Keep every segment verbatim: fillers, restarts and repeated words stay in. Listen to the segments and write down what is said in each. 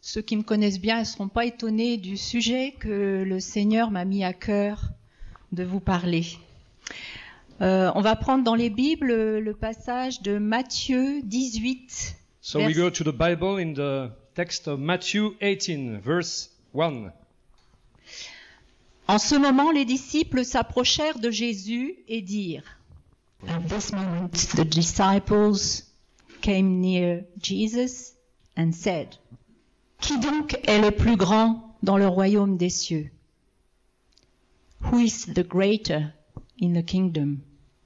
ceux qui me connaissent bien ne seront pas étonnés du sujet que le Seigneur m'a mis à cœur de vous parler. Euh, on va prendre dans les Bibles le passage de Matthieu dix-huit. So we go to the Bible in the text of Matthew eighteen, verse one. En ce moment, les disciples s'approchèrent de Jésus et dirent, At this moment, the disciples came near Jesus and said, Qui donc est le plus grand dans le royaume des cieux? Who is the greater in the kingdom?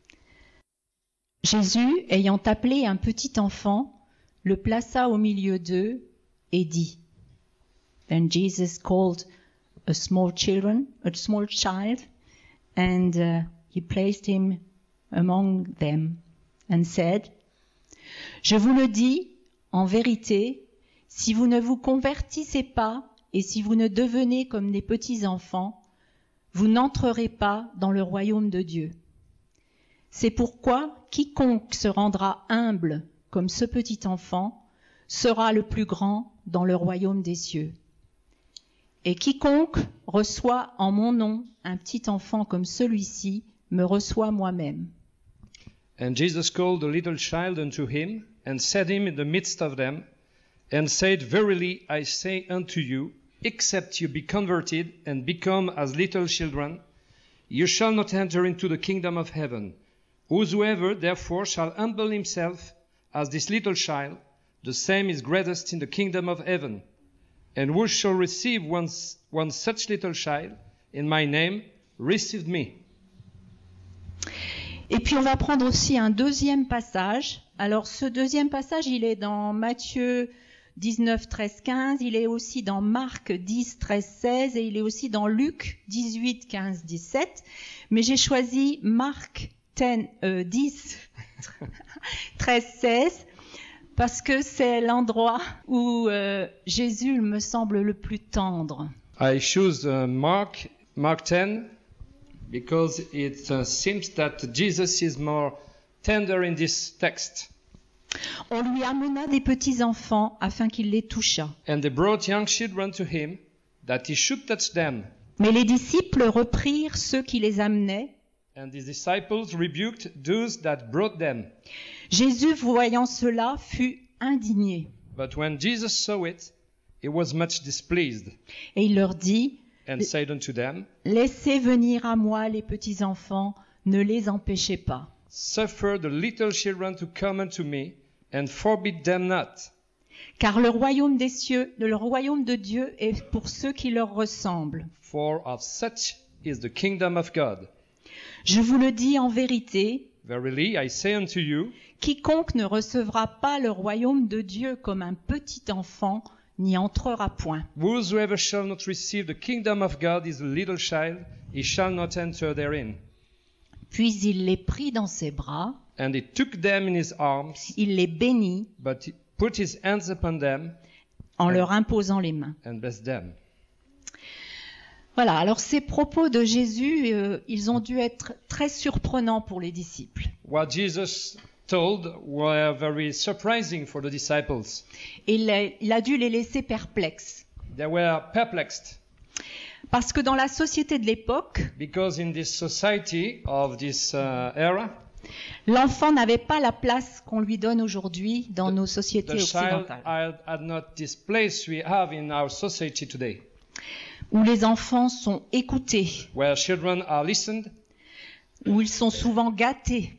Jésus, ayant appelé un petit enfant, le plaça au milieu d'eux et dit, Then Jesus called a small children, a small child, and uh, he placed him among them and said, Je vous le dis, en vérité, si vous ne vous convertissez pas et si vous ne devenez comme des petits enfants, vous n'entrerez pas dans le royaume de Dieu. C'est pourquoi quiconque se rendra humble comme ce petit enfant sera le plus grand dans le royaume des cieux. Et quiconque reçoit en mon nom un petit enfant comme celui-ci me reçoit moi-même. And Jesus called a little child unto him, and set him in the midst of them, and said, Verily I say unto you, except you be converted and become as little children, you shall not enter into the kingdom of heaven. Whosoever therefore shall humble himself as this little child, the same is greatest in the kingdom of heaven. And who shall receive one, one such little child in my name, receive me. Et puis on va prendre aussi un deuxième passage. Alors ce deuxième passage, il est dans Matthieu dix-neuf, treize, quinze, il est aussi dans Marc dix, treize, seize et il est aussi dans Luc dix-huit, quinze, dix-sept. Mais j'ai choisi Marc dix, euh, dix treize, seize parce que c'est l'endroit où euh, Jésus me semble le plus tendre. I choose uh, Mark, Mark ten because it uh, seems that Jesus is more tender in this text. On lui amena des petits-enfants afin qu'il les touchât. And they brought young children to him, that he should touch them. Mais les disciples reprirent ceux qui les amenaient. And his disciples rebuked those that brought them. Jésus, voyant cela, fut indigné. But when Jesus saw it, he was much displeased, Et il leur dit, and said unto them, Laissez venir à moi les petits-enfants, ne les empêchez pas. Suffer the little children to come unto me, and forbid them not. Car le royaume des cieux, le royaume de Dieu est pour ceux qui leur ressemblent. For of such is the kingdom of God. Je vous le dis en vérité, Verily I say unto you, quiconque ne recevra pas le royaume de Dieu comme un petit enfant n'y entrera point. Whosoever shall not receive the kingdom of God is a little child, he shall not enter therein. Puis il les prit dans ses bras, And he took them in his arms, il les bénit but he put his hands upon them, en leur imposant les mains. and blessed them. Voilà, alors ces propos de Jésus, euh, ils ont dû être très surprenants pour les disciples. What Jesus told were very surprising for the disciples. Et il a, il a dû les laisser perplexes. They were perplexed, Parce que dans la société de l'époque, because in this society of this uh, era, l'enfant n'avait pas la place qu'on lui donne aujourd'hui dans nos sociétés the child occidentales, had, had not this place we have in our society today, où les enfants sont écoutés, where children are listened, où ils sont souvent gâtés,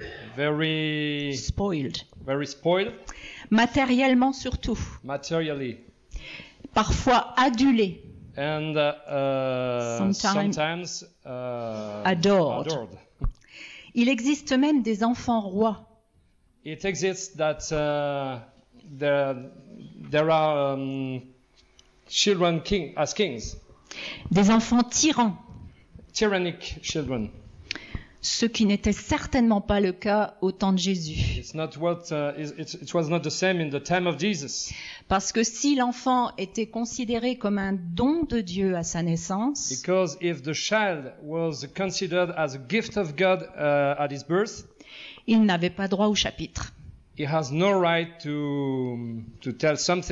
very, spoiled, very spoiled, matériellement surtout, materially, parfois adulés, and uh, uh, Sometime- sometimes uh, Adored. adored. Il existe même des enfants rois. It exists that uh, there, there are um, children king, as kings, Des enfants tyrans, tyrannic children. ce qui n'était certainement pas le cas au temps de Jésus. It's not what uh, it, it, it was not the same in the time of Jesus. Parce que si l'enfant était considéré comme un don de Dieu à sa naissance, Because if the child was considered as a gift of God uh, at his birth, il n'avait pas droit au chapitre. he has no right to to tell something.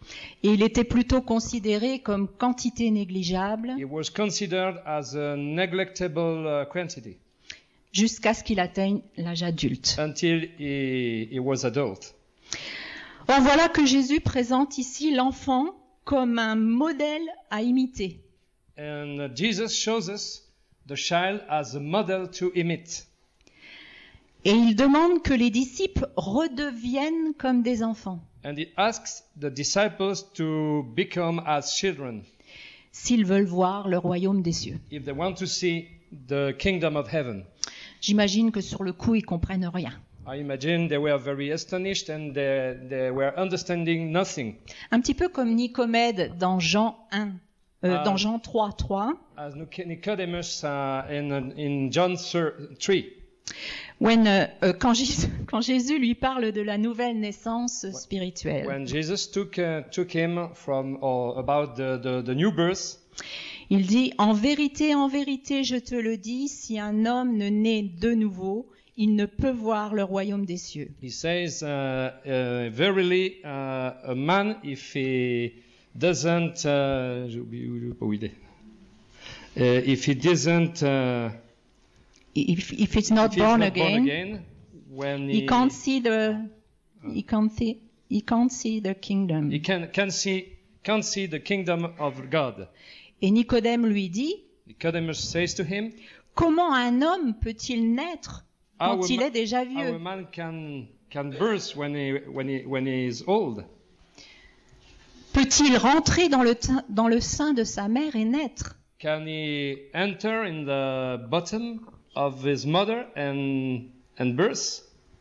Et il était plutôt considéré comme quantité négligeable It was considered as a neglectable uh, quantity jusqu'à ce qu'il atteigne l'âge adulte. until he, he was adult. Or voilà que Jésus présente ici l'enfant comme un modèle à imiter. And Jesus shows us the child as a model to imitate. Et il demande que les disciples redeviennent comme des enfants, And he asks the disciples to become as children s'ils veulent voir le royaume des cieux. if they want to see the kingdom of heaven. J'imagine que sur le coup, ils comprennent rien. I imagine they were very astonished and they, they were understanding nothing. Un petit peu comme Nicomède dans Jean un, euh, Ah. dans Jean trois, trois, As Nicodemus uh, in, in John three, when, euh, euh, quand, Jésus, quand Jésus lui parle de la nouvelle naissance spirituelle. when Jesus took, uh, took him from or about the, the, the new birth, Il dit, en vérité, en vérité, je te le dis, si un homme ne naît de nouveau, il ne peut voir le royaume des cieux. he says, uh, uh, verily, uh, a man, if he doesn't, uh, j'ai oublié- j'ai pas où il est. Uh, if he doesn't, uh, If, if it's not if he's born not again, born again, when he he, can't see the, he can't see, he can't see the kingdom. he can, can see, can't see the kingdom of God. Et Nicodème lui dit, Nicodemus says to him, comment un homme peut-il naître quand Our il ma- est déjà How a vieux? man can can birth when he when he when he is old? Peut-il rentrer dans le, tein- dans le sein de sa mère et naître? Can he enter in the bottom of his mother and and birth?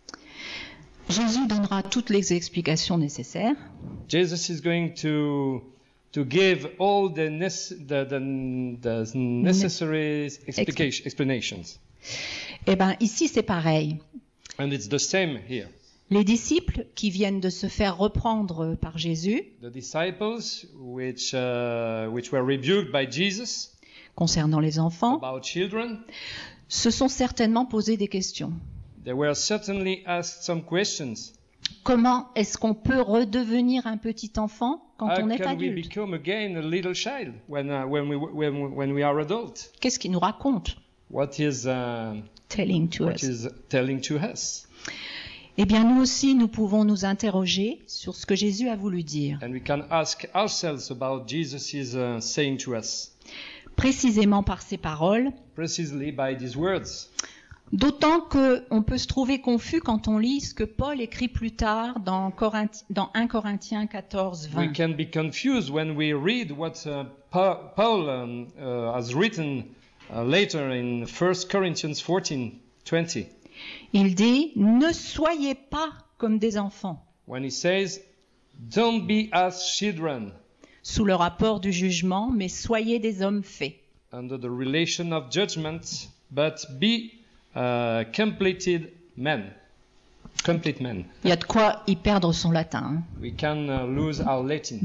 Jésus donnera toutes les explications nécessaires. Jesus is going to to give all the nece- the, the, the necessary explication, explanations. Eh ben, ici, c'est pareil. And it's the same here. Les disciples qui viennent de se faire reprendre par Jésus The disciples, which uh, which were rebuked by Jesus concernant les enfants, about children, se sont certainement posé des questions. they were certainly asked some questions. Comment est-ce qu'on peut redevenir un petit enfant quand How on est can we adulte? become again a little child when uh, when we when, we- when we are adult? Qu'est-ce qu'il nous raconte? What is uh, Telling to what us. is telling to us? Eh bien, nous aussi, nous pouvons nous interroger sur ce que Jésus a voulu dire. And we can ask ourselves about Jesus is uh, saying to us, Précisément par ces paroles, precisely by these words. d'autant qu'on peut se trouver confus quand on lit ce que Paul écrit plus tard dans, Corinthi- dans un Corinthiens quatorze, We vingt. can be confused when we read what uh, Pa- Paul um, uh, has written uh, later in First Corinthians fourteen twenty, Il dit « Ne soyez pas comme des enfants, when he says, "Don't be as children sous le rapport du jugement, mais soyez des hommes faits. under the relation of judgment, but be uh, completed men." Complete men. » Il y a de quoi y perdre son latin. hein. We can uh, lose our Latin.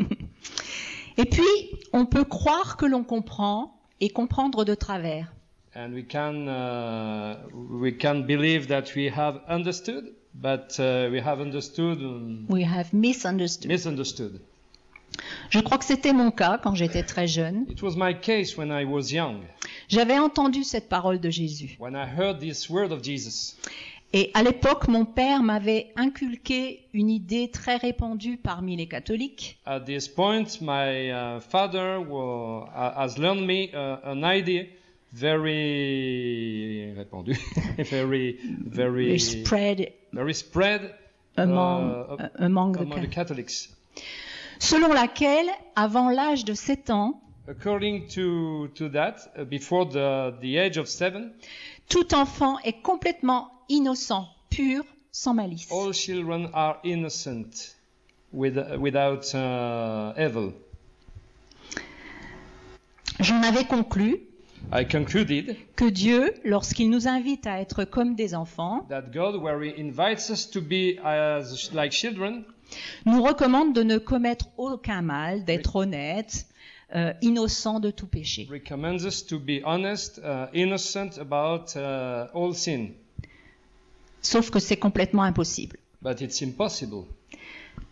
Et puis, on peut croire que l'on comprend et comprendre de travers. And we can uh, we can believe that we have understood, but uh, we have understood um, We have misunderstood. misunderstood. Je crois que c'était mon cas quand j'étais très jeune. It was my case when I was young, J'avais entendu cette parole de Jésus. when I heard this word of Jesus. Et à l'époque, mon père m'avait inculqué une idée très répandue parmi les catholiques, At this point, my uh, father wa- uh, has learned me uh, an idea very répandu, very very spread very spread among, uh, among the among the Catholics, Catholics. selon laquelle, avant l'âge de sept ans, According to to that, uh, before the the age of seven, tout enfant est complètement innocent, pur, sans malice. all children are innocent, with, without uh, evil. J'en avais conclu I concluded que Dieu, lorsqu'il nous invite à être comme des enfants, that God, where He invites us to be as like children, nous recommande de ne commettre aucun mal, d'être honnête, euh, innocent de tout péché. recommends us to be honest, uh, innocent about uh, all sin. Sauf que c'est complètement impossible. But it's impossible.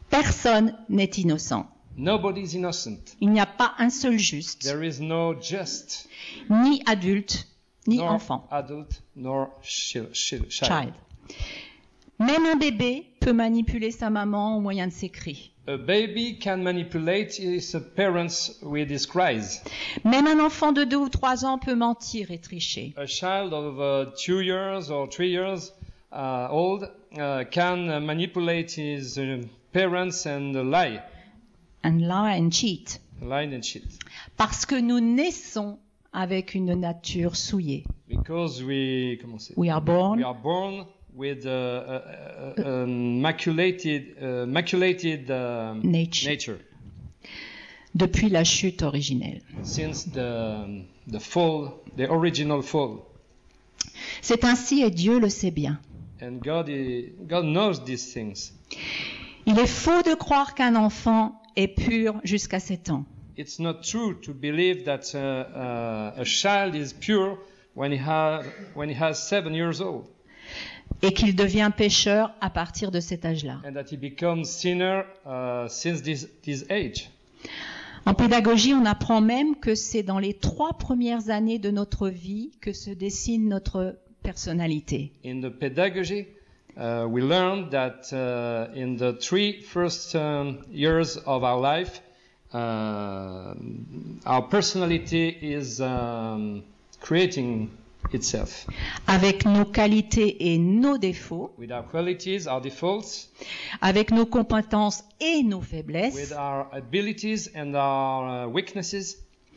Personne n'est innocent. Nobody is innocent. Il n'y a pas un seul juste, There is no just, ni adulte, ni nor enfant, adult, nor chi- chi- child. child. Même un bébé peut manipuler sa maman au moyen de ses cris. A baby can manipulate his parents with his cries. Même un enfant de deux ou trois ans peut mentir et tricher. A child of uh, two years or three years uh, old uh, can uh, manipulate his uh, parents and uh, lie, And lie and cheat. lie and cheat. Parce que nous naissons avec une nature souillée. Because we, comment c'est? We are born We are born with uh, a, a, a, a maculated, uh, maculated um, nature. nature. Depuis la chute originelle. Since the the fall, the original fall, C'est ainsi et Dieu le sait bien. and God is, God knows these things. Il est faux de croire qu'un enfant est pur jusqu'à sept ans. It's not true to believe that uh, uh, a child is pure when he has when he has seven years old, Et qu'il devient pécheur à partir de cet âge-là. and that he becomes sinner uh, since this this age. En pédagogie, on apprend même que c'est dans les trois premières années de notre vie que se dessine notre personnalité. In the pedagogy, uh, we learn that uh, in the three first um, years of our life, uh, our personality is um, creating itself Avec nos qualités et nos défauts, with our qualities, our defaults, avec nos compétences et nos with faiblesses, our abilities and our uh, weaknesses.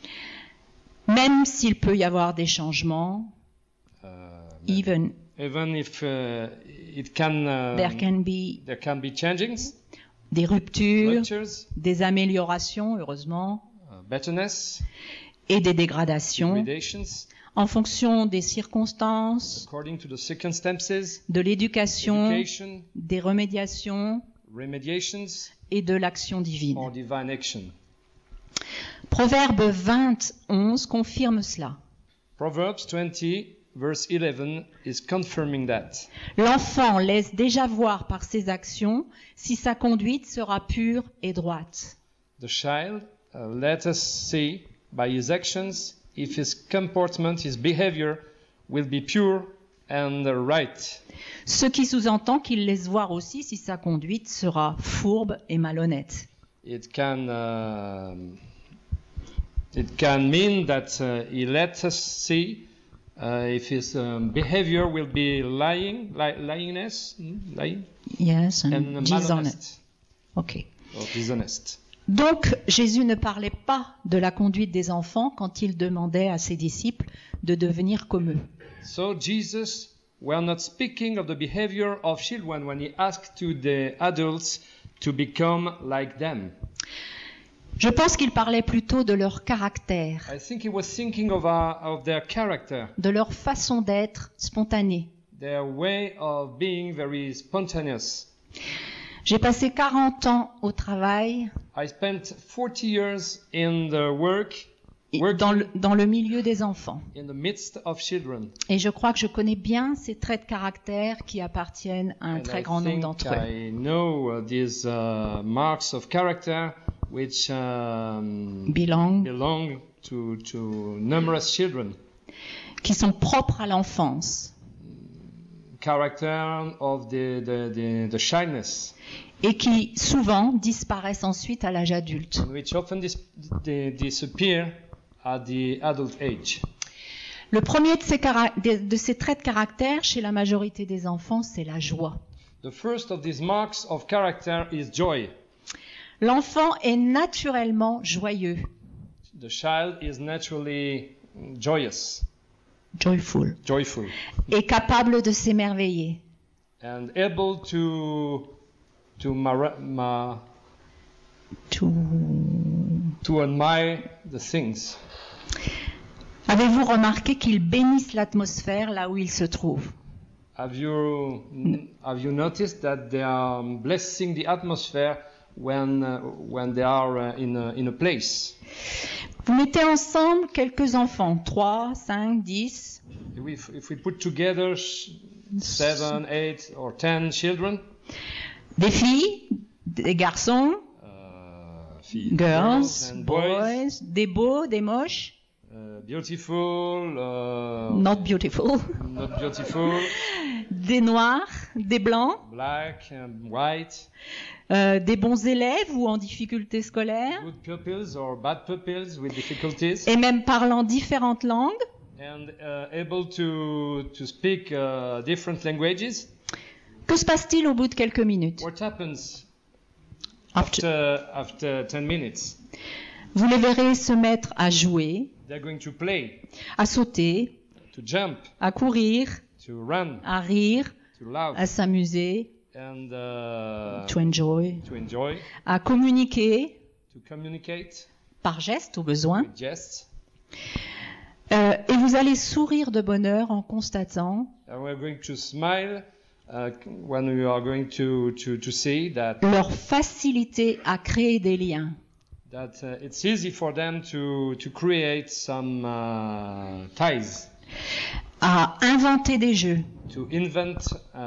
même s'il peut y avoir des changements, Uh, even even if uh, it can, um, there can be there can be changings, des ruptures, ruptures, des améliorations, heureusement, uh, betterness, et des dégradations gradations, en fonction des circonstances, according to the circumstances, de l'éducation, education, des remédiations remediations, et de l'action divine. or divine action. Proverbe vingt, onze confirme cela. Proverbs twenty, verse eleven, is confirming that. L'enfant laisse déjà voir par ses actions si sa conduite sera pure et droite. The child, uh, let us see by his actions if his comportment, his behavior will be pure and right. Ce qui sous-entend qu'il laisse voir aussi si sa conduite sera fourbe et malhonnête. It can uh, it can mean that uh, he lets us see uh, if his um, behavior will be lying, li- lyingness, mm, lying, Yes, and and dishonest. malhonest Ok. or dishonest. Donc, Jésus ne parlait pas de la conduite des enfants quand il demandait à ses disciples de devenir comme eux. So Jesus were not speaking of the behavior of children when he asked to the adults to become like them. Je pense qu'il parlait plutôt de leur caractère, I think he was thinking of, uh, of their character, de leur façon d'être spontanée. their way of being very spontaneous. J'ai passé quarante ans au travail I spent forty years in the work, et working dans le, dans le milieu des enfants. in the midst of children. Et je crois que je connais bien ces traits de caractère qui appartiennent à un And très I grand nombre think d'entre eux. I know uh, these uh, marks of character which um, Belong, belong to, to numerous children. qui sont propres à l'enfance Character of the, the, the, the shyness, et qui souvent disparaissent ensuite à l'âge adulte. and which often dis- they disappear at the adult age. Le premier de ces, cara- de- de ces traits de caractère chez la majorité des enfants, c'est la joie. The first of these marks of character is joy. L'enfant est naturellement joyeux, The child is naturally joyous, joyful, joyful, et capable de s'émerveiller. and able to to mara- ma- Tout- to admire the things. Avez-vous remarqué qu'ils bénissent l'atmosphère là où ils se trouvent? Have you have you noticed that they are blessing the atmosphere when uh, when they are uh, in a, in a place? Vous mettez ensemble quelques enfants, trois, cinq, dix, If, if we put together sh- seven, eight, or ten children, des filles, des garçons, uh, filles, girls, and boys, des beaux, des moches, uh, beautiful, uh, not beautiful, not beautiful, des noirs, des blancs, black and white, euh, des bons élèves ou en difficulté scolaire, good pupils or bad pupils with difficulties, et même parlant différentes langues. and uh, able to to speak uh, different languages. Que se passe-t-il au bout de quelques minutes? What happens After- after after ten minutes? Vous les verrez se mettre à jouer, They're going to play, à sauter, to jump, à courir, to run, à rire, to laugh, à s'amuser, and uh, to enjoy, to enjoy, à communiquer to communicate par geste au besoin. with jests. Euh, et vous allez sourire de bonheur en constatant And we're going to smile uh, when we are going to, to, to see that leur facilité à créer des liens. that uh, it's easy for them to, to create some uh, ties, À inventer des jeux, to invent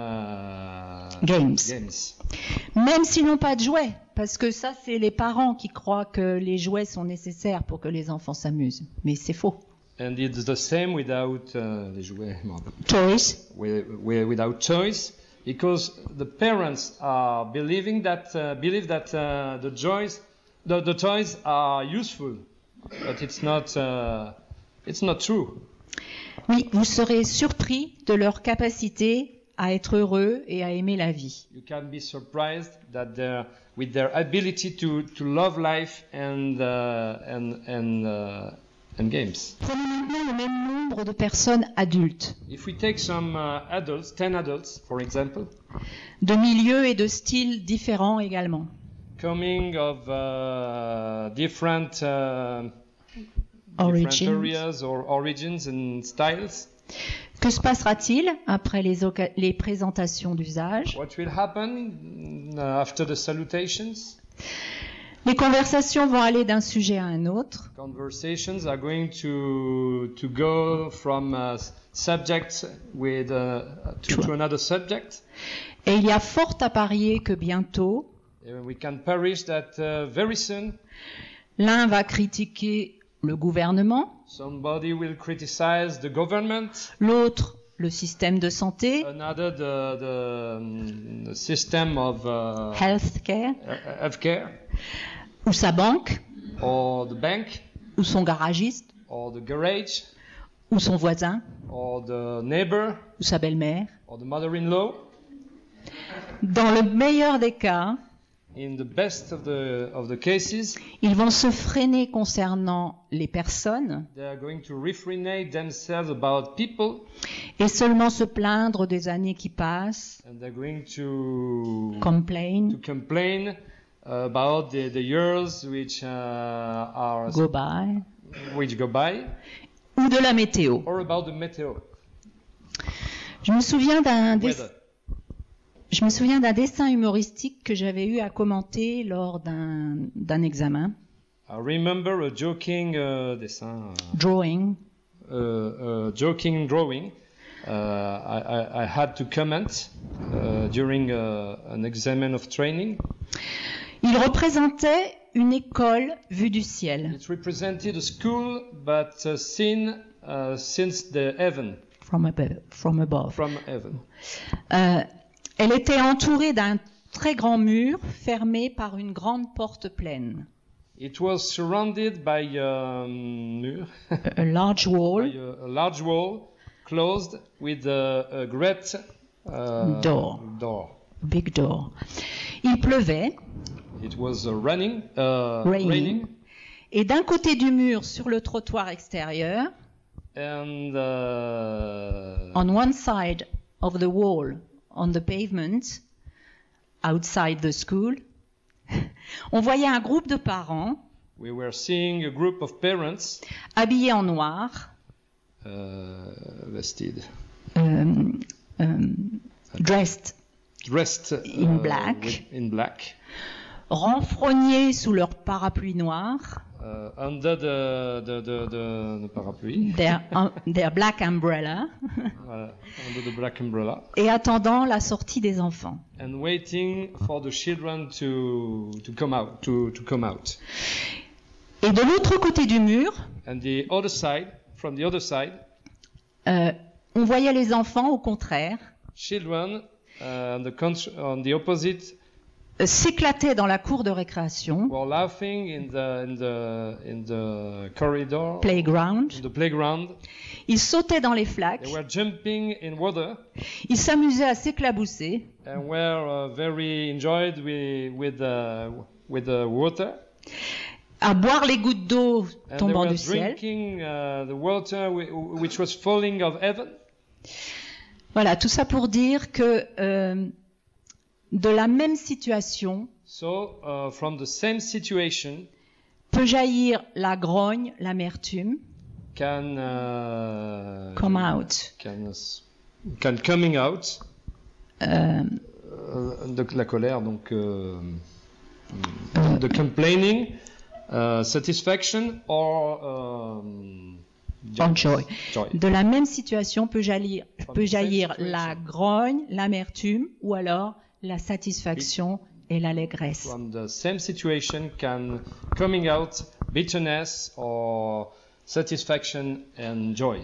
uh, Games. games. même s'ils n'ont pas de jouets, parce que ça, c'est les parents qui croient que les jouets sont nécessaires pour que les enfants s'amusent. Mais c'est faux. And it's the same without uh, les jouets, Toys, wi- wi- without toys, because the parents are believing that uh, believe that uh, the joys, the, the toys are useful, but it's not uh, it's not true. oui, vous serez surpris de leur capacité à être heureux et à aimer la vie. You can be surprised that they're, with their ability to, to love life and uh, and and uh, and games. Prenons maintenant le même nombre de personnes adultes, If we take some uh, adults, ten adults, for example, de milieux et de styles différents également. coming of uh, different uh, different Origins. areas or origins and styles, Que se passera-t-il après les, oca- les présentations d'usage? what will happen uh, after the salutations? Les conversations vont aller d'un sujet à un autre. Conversations are going to to go from a subject with uh, to, to another subject. Et il y a fort à parier que bientôt, Uh, we can perish that uh, very soon l'un va critiquer le gouvernement, somebody will criticize the government, l'autre le système de santé, another the the, um, the system of uh, healthcare, uh, healthcare, ou sa banque, or the bank, ou son garagiste, or the garage, ou son voisin, or the neighbor, ou sa belle-mère. or the mother-in-law. Dans le meilleur des cas, In the best of the of the cases, ils vont se freiner concernant les personnes they are going to refrain themselves about people, et seulement se plaindre des années qui passent, and they're going to complain, to complain about the, the years which uh, are go by, which go by, ou de la météo. or about the meteo, Je me souviens d'un des- weather. je me souviens d'un dessin humoristique que j'avais eu à commenter lors d'un d'un examen, I remember a joking uh, dessin, drawing, uh, uh, joking drawing. Uh, I, I, I had to comment uh, during uh, an examen of training. Il représentait une école vue du ciel, It represented a school, but uh, seen uh, since the heaven, from above. From above. from heaven. Euh, elle était entourée d'un très grand mur fermé par une grande porte pleine. It was surrounded by a mur, A large by wall, a, a large wall, closed with a, a great uh, Door. door. big door. Il pleuvait, It was uh, running, uh, Raining. raining, et d'un côté du mur, sur le trottoir extérieur, and uh, on one side of the wall, on the pavement, outside the school, on voyait un groupe de parents we were seeing a group of parents habillés en noir, uh, vested, euh, euh, dressed dressed uh, In black. with- in black, renfrognés sous leur parapluie noir, uh, under the, the, the, the, the parapluie, their, um, their black umbrella, voilà, under the black umbrella, et attendant la sortie des enfants. and waiting for the children to to come out, to to come out. Et de l'autre côté du mur, And the other side, from the other side, euh, on voyait les enfants, au contraire, children uh, on the contr- on the opposite euh, s'éclataient dans la cour de récréation, were laughing in the in the in the corridor, playground. in the playground. Ils sautaient dans les flaques, They were jumping in water ils s'amusaient à s'éclabousser, and were uh, very enjoyed with with uh, with the water. à boire les gouttes d'eau And they tombant were du ciel. drinking uh, the water whi- which was falling of heaven. Voilà, tout ça pour dire que euh, de la même situation So uh, from the same situation peut jaillir la grogne, l'amertume, can uh, come out. can can coming out Euh, uh, de la colère, donc uh, the complaining, uh, satisfaction or um, or joy. joy. De la même situation peut jaillir, From peut the same jaillir situation. la grogne, l'amertume ou alors la satisfaction et l'allégresse. From the same situation can coming out bitterness or satisfaction and joy.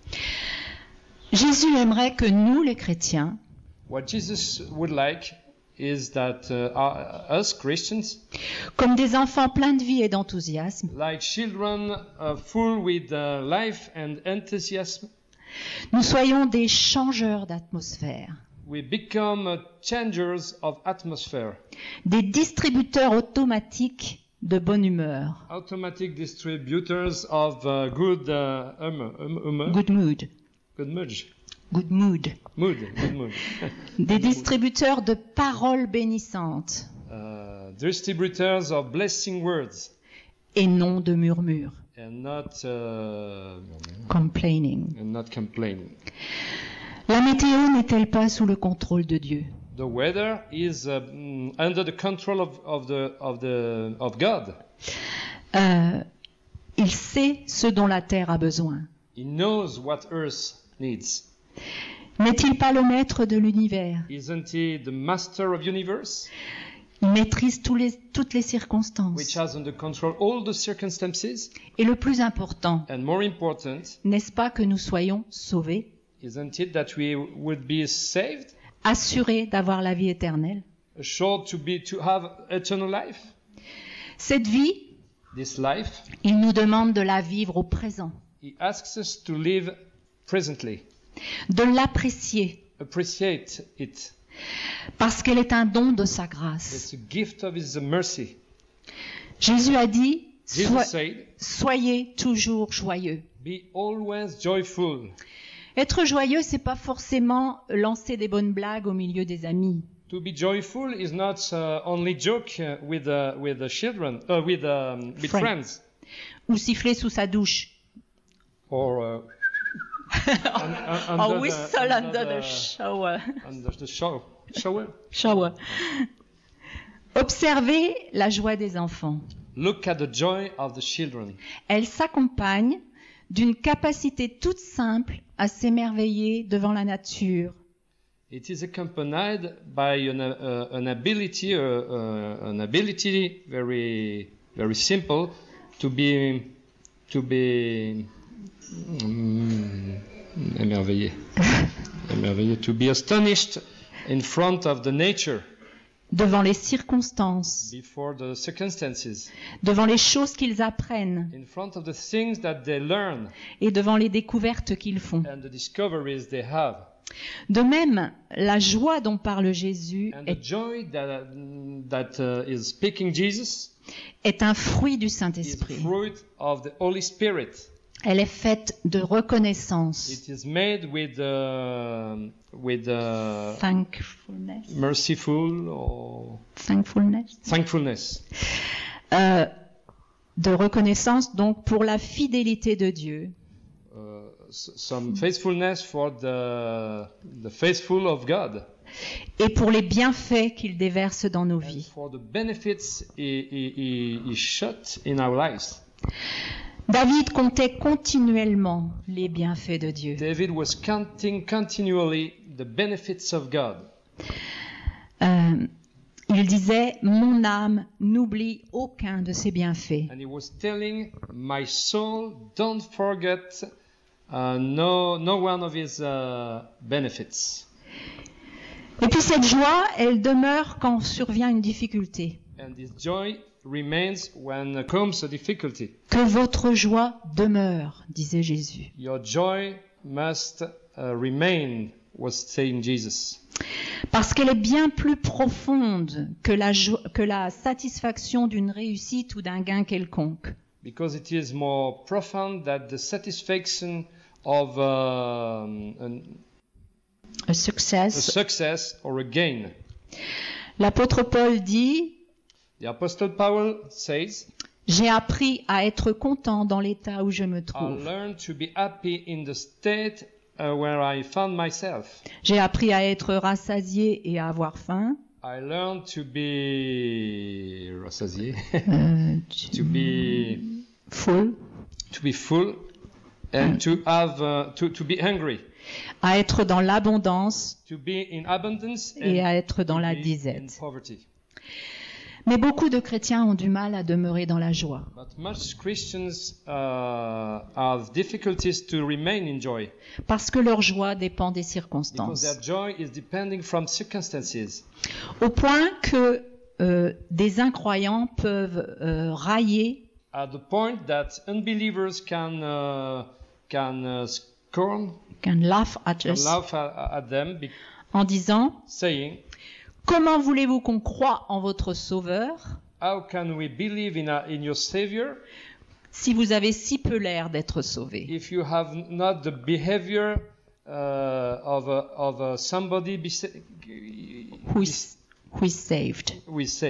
Jésus aimerait que nous, les chrétiens, What Jesus would like is that uh, our- us Christians, comme des enfants pleins de vie et d'enthousiasme, like children uh, full with uh, life and enthusiasm, nous soyons des changeurs d'atmosphère, we become uh, changers of atmosphere, des distributeurs automatiques de bonne humeur, automatic distributors of uh, good uh, humor, hum- humor, good mood, good mood, good mood, mood, good mood. des distributeurs de paroles bénissantes uh, distributors of blessing words et non de murmures, and not uh, complaining. and not complaining. La météo n'est-elle pas sous le contrôle de Dieu? The weather is uh, mm, under the control of, of the of the of God. Euh, il sait ce dont la terre a besoin. He knows what Earth needs. N'est-il pas le maître de l'univers? Isn't he the master of universe, Il maîtrise tous les- toutes les which circonstances. has under control all the circumstances? Et le plus important, And more important, n'est-ce pas que nous soyons sauvés, isn't it that we would be saved, assurés d'avoir la vie éternelle? assured to be to have eternal life? Cette vie, This life, il nous demande de la vivre au présent, he asks us to live presently, de l'apprécier, appreciate it. parce qu'elle est un don de sa grâce. It's a gift of his mercy. Jésus a dit, Jesus Soi- said, soyez toujours joyeux. be always joyful. Être joyeux, c'est pas forcément lancer des bonnes blagues au milieu des amis. To be joyful is not uh, only joke uh, with uh, with the children, uh, with um, with Friend. friends, Ou siffler sous sa douche. or uh, un- un- under Or the- whistle under under the the- shower. under the shower. Shower. Shower. Observez la joie des enfants. Look at the joy of the children. Elle s'accompagne d'une capacité toute simple à s'émerveiller devant la nature, It is accompanied by an, uh, an ability, uh, uh, an ability very very simple to be to be mm, émerveillé, émerveillé, to be astonished in front of the nature, devant les circonstances, before the circumstances, devant les choses qu'ils apprennent in front of the things that they learn et devant les découvertes qu'ils font. and the discoveries they have. De même, la joie dont parle Jésus And the est, joy that, that uh, is speaking Jesus est un fruit du is Saint-Esprit. fruit of the Holy Spirit. Elle est faite de reconnaissance, It is made with uh, with uh, thankfulness, merciful or thankfulness, thankfulness. Euh, de reconnaissance donc pour la fidélité de Dieu, Uh, s- some faithfulness for the the faithful of God, et pour les bienfaits qu'il déverse dans nos and vies. for the benefits he, he, he, he shot in our lives. David comptait continuellement les bienfaits de Dieu. David was counting continually the benefits of God. Euh, il disait, mon âme n'oublie aucun de ses bienfaits. And he was telling, my soul, don't forget uh, no, no one of his uh, benefits. Et puis cette joie, elle demeure quand survient une difficulté. And this joy remains when comes a difficulty. Que votre joie demeure, disait Jésus. Your joy must uh, remain, was saying Jesus. Parce qu'elle est bien plus profonde que la, jo- que la satisfaction d'une réussite ou d'un gain quelconque. Because it is more profound than the satisfaction of um, an, A a success. success or a gain. L'apôtre Paul dit, The Apostle Paul says, j'ai appris à être content dans l'état où je me I trouve. learned to be happy in the state uh, where I found myself. J'ai appris à être rassasié et à avoir faim. I learned to be rassasié, Euh, to be full. to be full, and to have uh, to to be hungry, À être dans l'abondance to be in abundance, and et à être dans to la be in disette. poverty. Mais beaucoup de chrétiens ont du mal à demeurer dans la joie. But most Christians uh, have difficulties to remain in joy Parce que leur joie dépend des because circonstances. their joy is depending from circumstances. Au point que euh, des incroyants peuvent euh, railler, At the point that unbelievers can uh, can uh, scorn, can laugh at can us, laugh at, at them, be, en disant saying, « Comment voulez-vous qu'on croie en votre Sauveur "How can we believe in a, in your Savior si vous avez si peu l'air d'être sauvé if you have not the behavior uh, of a, of a somebody be sa- who is, who is saved who is saved?" »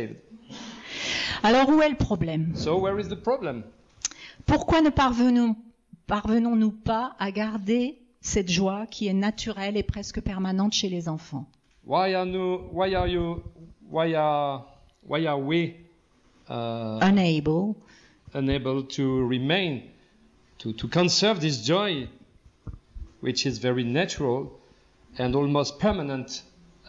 Alors où est le problème? So where is the problem? Pourquoi ne parvenons, parvenons-nous pas à garder cette joie qui est naturelle et presque permanente chez les enfants? Why are no, why are you why are why are we uh, Unable unable to remain to to conserve this joy, which is very natural and almost permanent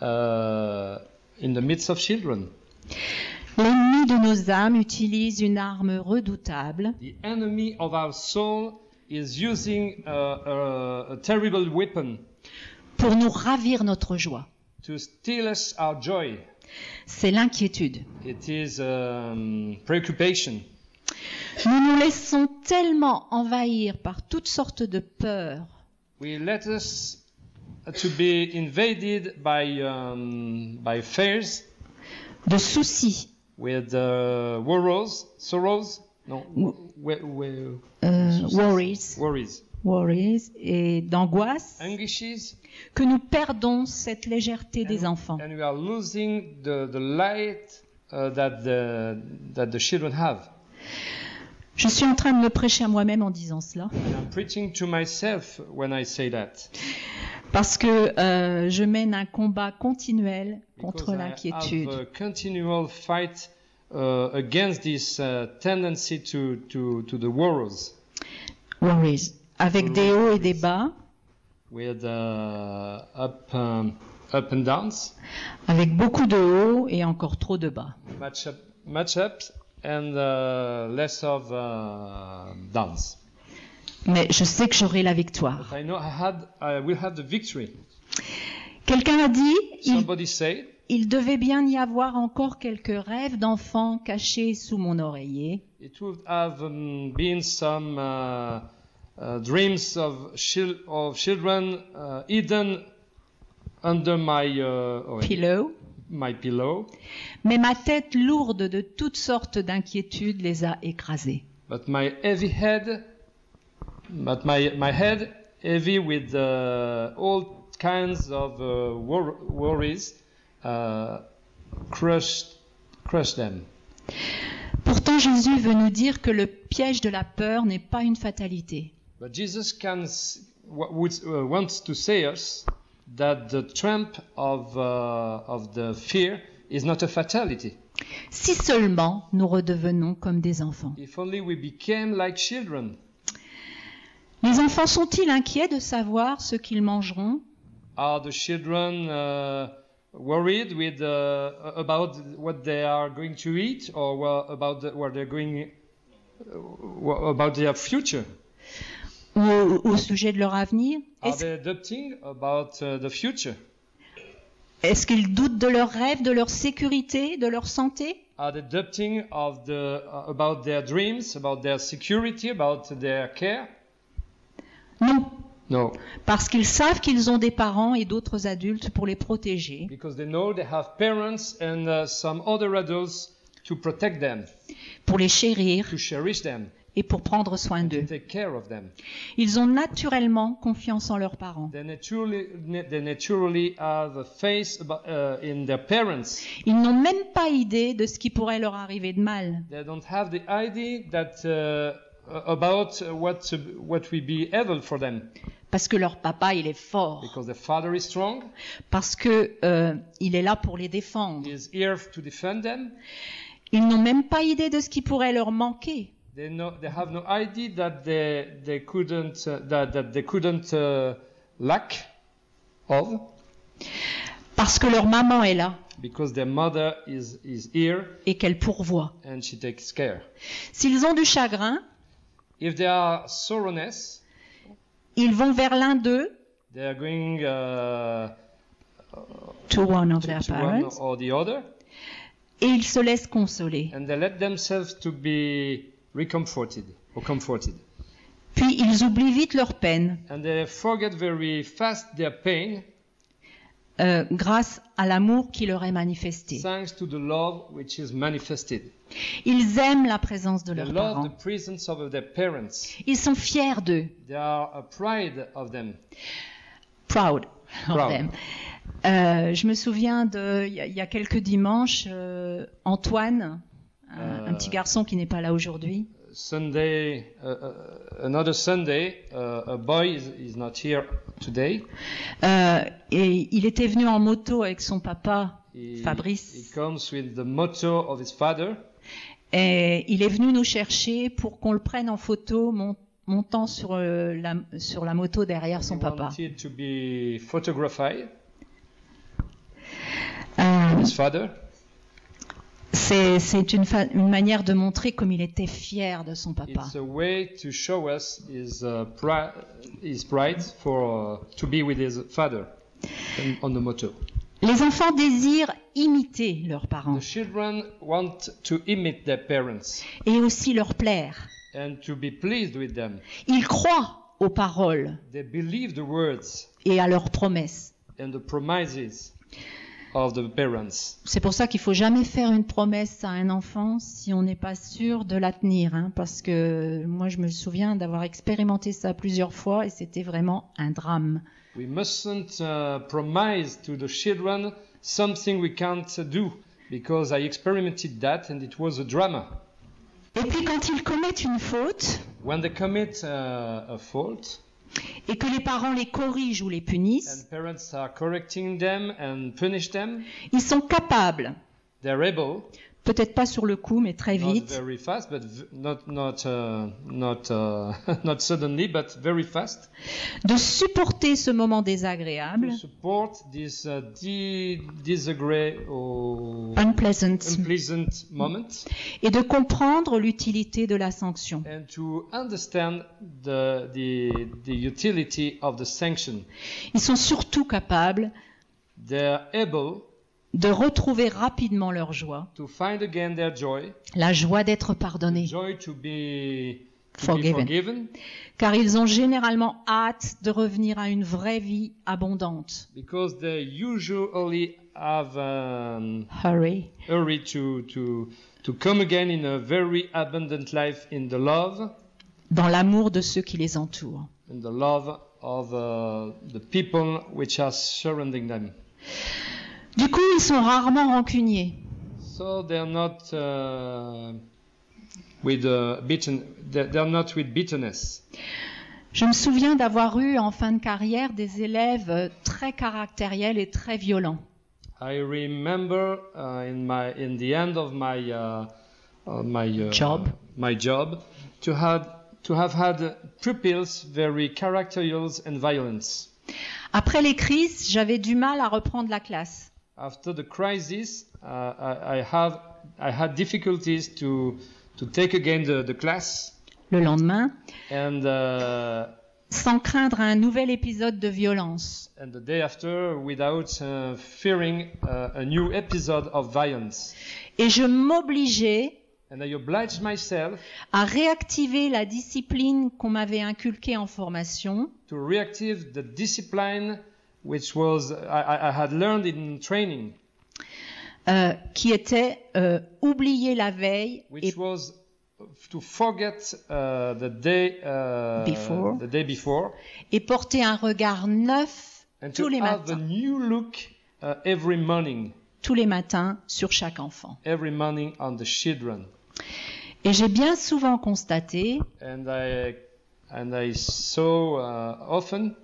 uh, in the midst of children? L'ennemi de nos âmes utilise une arme redoutable The enemy of our soul is using a, a, a terrible weapon pour nous ravir notre joie. to steal us our joy. C'est l'inquiétude. It is um, preoccupation. Nous nous laissons tellement envahir par toutes sortes de peurs, We let us to be invaded by um, by fears, de soucis, with uh, worries, sorrows, no, Wo- we, we, euh, worries, worries, worries et d'angoisses, anguishes, que nous perdons cette légèreté des enfants. and we are losing the the light uh, that the that the children have. Je suis en train de me prêcher à moi-même en disant cela, And I'm preaching to myself when I say that. parce que euh, je mène un combat continuel contre Because I l'inquiétude. have a continual fight uh, against this uh, tendency to, to, to the worries, Worries, avec des hauts et des bas, with uh, up, um, up and downs, avec beaucoup de hauts et encore trop de bas. much up, much ups and uh, less of uh, downs. Mais je sais que j'aurai la victoire. But I know I had, I will have the victory. Quelqu'un a dit, il, Somebody said, il devait bien y avoir encore quelques rêves d'enfants cachés sous mon oreiller. it would have um, been some uh, uh, dreams of, chil- of children uh, hidden under my uh, oh, Pillow. my pillow, Mais ma tête lourde de toutes sortes d'inquiétudes les a écrasés. but my heavy head, but my my head heavy with uh, all kinds of uh, wor- worries, uh, crushed crushed them. Pourtant, Jésus veut nous dire que le piège de la peur n'est pas une fatalité. But Jesus can s- wa- would, uh, wants to say us that the trump of, uh, of the fear is not a fatality. Si seulement nous redevenons comme des enfants. If only we became like children. Les enfants sont-ils inquiets de savoir ce qu'ils mangeront? Are the children uh, worried with uh, about what they are going to eat, or well, about the, what they're going uh, about their future? Ou au, au sujet de leur avenir? Are Est-ce, they doubting about uh, the future? est-ce qu'ils doutent de leurs rêves, de leur sécurité, de leur santé? Are they doubting of the uh, about their dreams, about their security, about their care? Non, No, parce qu'ils savent qu'ils ont des parents et d'autres adultes pour les protéger, because they know they have parents and uh, some other adults to protect them, pour les chérir to cherish them, et pour prendre soin and to d'eux. take care of them. Ils ont naturellement confiance en leurs parents. They naturally, they naturally have a faith about, uh, in their parents. Ils n'ont même pas idée de ce qui pourrait leur arriver de mal. They don't have the idea that uh, about what what will be evil for them, Parce que leur papa, il est fort. because their father is strong. Parce que euh, il est là pour les défendre. He is here to defend them. Ils n'ont même pas idée de ce qui pourrait leur manquer. They know they have no idea that they they couldn't uh, that that they couldn't uh, lack of, Parce que leur maman est là because their mother is is here et qu'elle pourvoit. and she takes care. S'ils ont du chagrin, If they are sorrowness, ils vont vers l'un d'eux, they are going uh, to one of to, their to one parents, or the other, et ils se laissent consoler. and they let themselves to be recomforted or comforted, Puis ils oublient vite leur peine and they forget very fast their pain euh, grâce à l'amour qui leur est manifesté. thanks to the love which is manifested. Ils aiment la présence de They leurs love parents. the presence of their parents. Ils sont fiers d'eux. They are a pride of them. Proud of Proud. them. Euh, je me souviens de, il y, a- il y a quelques dimanches, euh, Antoine, un, Euh. un petit garçon qui n'est pas là aujourd'hui, Sunday, uh, uh, another Sunday, uh, a boy is, is not here today. euh, et il était venu en moto avec son papa, He, Fabrice, he comes with the motto of his father, et il est venu nous chercher pour qu'on le prenne en photo mon- montant sur, euh, la, sur la moto derrière son he papa. wanted to be photographed, Euh, his father. c'est c'est une, fa- une manière de montrer comme il était fier de son papa. It's a way to show us his, uh, pri- his pride for uh, to be with his father on- on the moto. Les enfants désirent imiter leurs parents The children want to imitate their parents et aussi leur plaire. and to be pleased with them. Ils croient aux paroles They believe the words et à leurs promesses. and the promises of the parents. C'est pour ça qu'il faut jamais faire une promesse à un enfant si on n'est pas sûr de la tenir, hein, parce que moi je me souviens d'avoir expérimenté ça plusieurs fois et c'était vraiment un drame. We mustn't uh, promise to the children something we can't do, because I experimented that and it was a drama. Et puis quand ils commettent une faute When they commit uh, a fault et que les parents les corrigent ou les punissent, and parents are correcting them and punish them, ils sont capables, they're able, peut-être pas sur le coup mais très not vite, very fast, but v- not not uh, not uh, not suddenly, but very fast, de supporter ce moment to désagréable, support this uh, di- disagree or unpleasant, unpleasant moment, et de comprendre l'utilité de la sanction. and to understand the the the utility of the sanction. Ils sont surtout capables They're able de retrouver rapidement leur joie, to find again their joy, la joie d'être pardonnés, joy to be, to be Forgiven. forgiven, car ils ont généralement hâte de revenir à une vraie vie abondante. because they usually have um, Hurry. hurry to to to come again in a very abundant life in the love Dans l'amour de ceux qui les entourent. in the love of uh, the people which are surrounding them. Du coup, ils sont rarement rancuniers. So they're not uh, with uh, bittern. They're they're not with bitterness. Je me souviens d'avoir eu en fin de carrière des élèves très caractériels et très violents. I remember uh, in my in the end of my uh, uh, my uh, Job. my job to have to have had pupils very characterial and violent. Après les crises, j'avais du mal à reprendre la classe. After the crisis, uh, I, I have I had difficulties to to take again the, the class. Le lendemain, And uh, sans craindre un nouvel épisode de violence. and the day after, without uh, fearing uh, a new episode of violence. Et je m'obligeais And I obliged myself à réactiver la discipline qu'on m'avait inculquée en formation, to reactive the discipline which was I, I had learned in training, euh, qui était euh, oublier la veille which et was to forget uh, the day uh, Before. the day before, et porter un regard neuf and tous to les have a matins, new look uh, every morning, tous les matins sur chaque enfant. every morning on the children. Et j'ai bien souvent constaté And I and I saw uh, often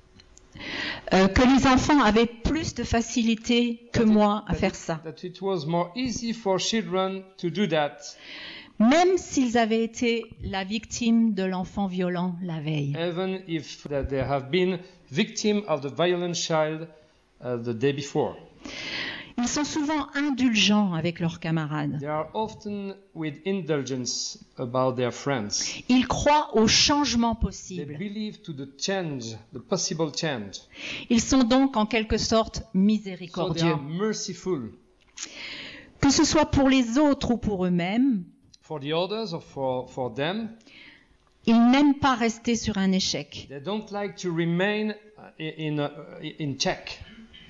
euh, que les enfants avaient plus de facilité que that it- moi à that faire it- ça, that it was more easy for children to do that, même s'ils avaient été la victime de l'enfant violent la veille. even if that they have been victim of the violent child uh, the day before. Ils sont souvent indulgents avec leurs camarades. They are often with indulgence about their friends. Ils croient au changement They possible. believe to the change, the possible change. Ils sont donc en quelque sorte So they miséricordieux. are merciful Que ce soit pour les autres ou pour eux-mêmes, for the others or for, for them. ils n'aiment pas rester sur un échec. They don't like to remain uh, in, uh, in check.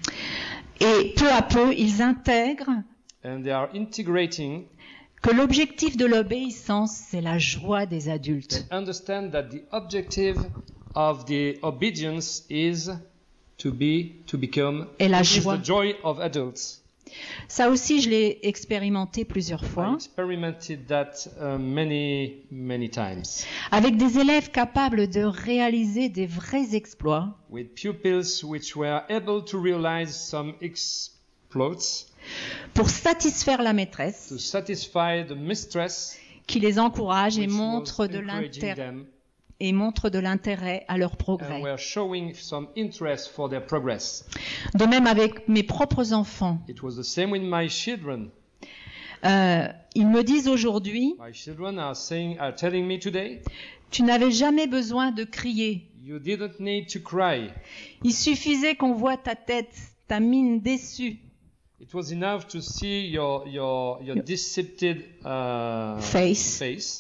Et peu à peu, ils intègrent And they are integrating, que l'objectif de l'obéissance, c'est la joie des adultes. they understand that the objective of the obedience is to be, to become, Et la is joie. the joy of adults. Ça aussi, je l'ai expérimenté plusieurs I fois, experimented that uh, many, many times avec des élèves capables de réaliser des vrais exploits, with pupils which were able to realize some exploits pour satisfaire la to maîtresse, satisfy the mistress, qui les encourage et which was montre de encouraging l'intérêt them et montre de l'intérêt à leur and progrès. were showing some interest for their progress. De même avec mes propres enfants. It was the same with my children. Euh, ils me disent aujourd'hui, My children are saying, are telling me today, tu n'avais jamais besoin de crier. you didn't need to cry. Il suffisait qu'on voit ta tête, ta mine déçue, It was enough to see your your your deceived uh, Face. face.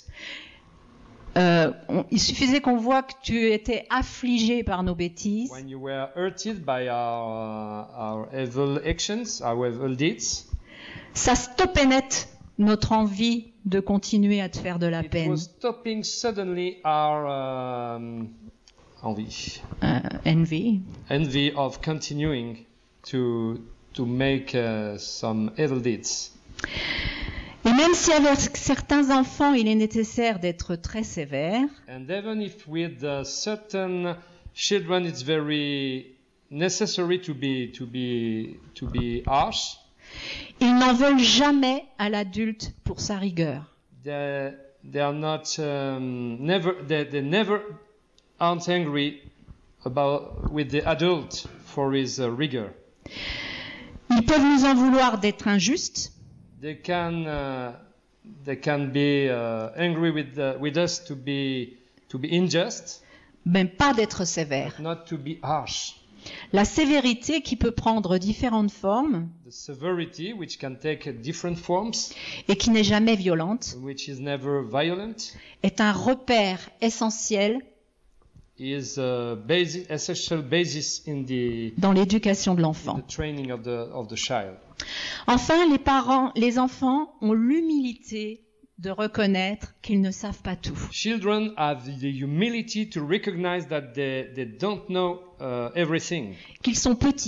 Euh, on- il suffisait qu'on voit que tu étais affligé par nos bêtises, When you were hurted by our our evil actions, our evil deeds, ça stoppait net notre envie de continuer à te faire de la it peine. was stopping suddenly our um, envie, Euh, envy. envy of continuing to to make uh, some evil deeds. Et même si avec certains enfants, il est nécessaire d'être très sévère, And even if with uh, certain children it's very necessary to be to be to be harsh, ils n'en veulent jamais à l'adulte pour sa rigueur. they they are not um, never they, they never aren't angry about with the adult for his uh, rigor. Ils peuvent nous en vouloir d'être injustes, They can uh, they can be uh, angry with the, with us to be to be unjust, mais pas d'être sévères. not to be harsh. La sévérité qui peut prendre différentes formes The severity, which can take different forms, et qui n'est jamais violente, which is never violent, est un repère essentiel is a basic, essential basis in the, dans l'éducation de the l'enfant. training of the of the child. Enfin, les parents, les enfants ont l'humilité de reconnaître qu'ils ne savent pas tout. Children have the humility to recognize that they, they don't know uh, everything, Qu'ils sont petits,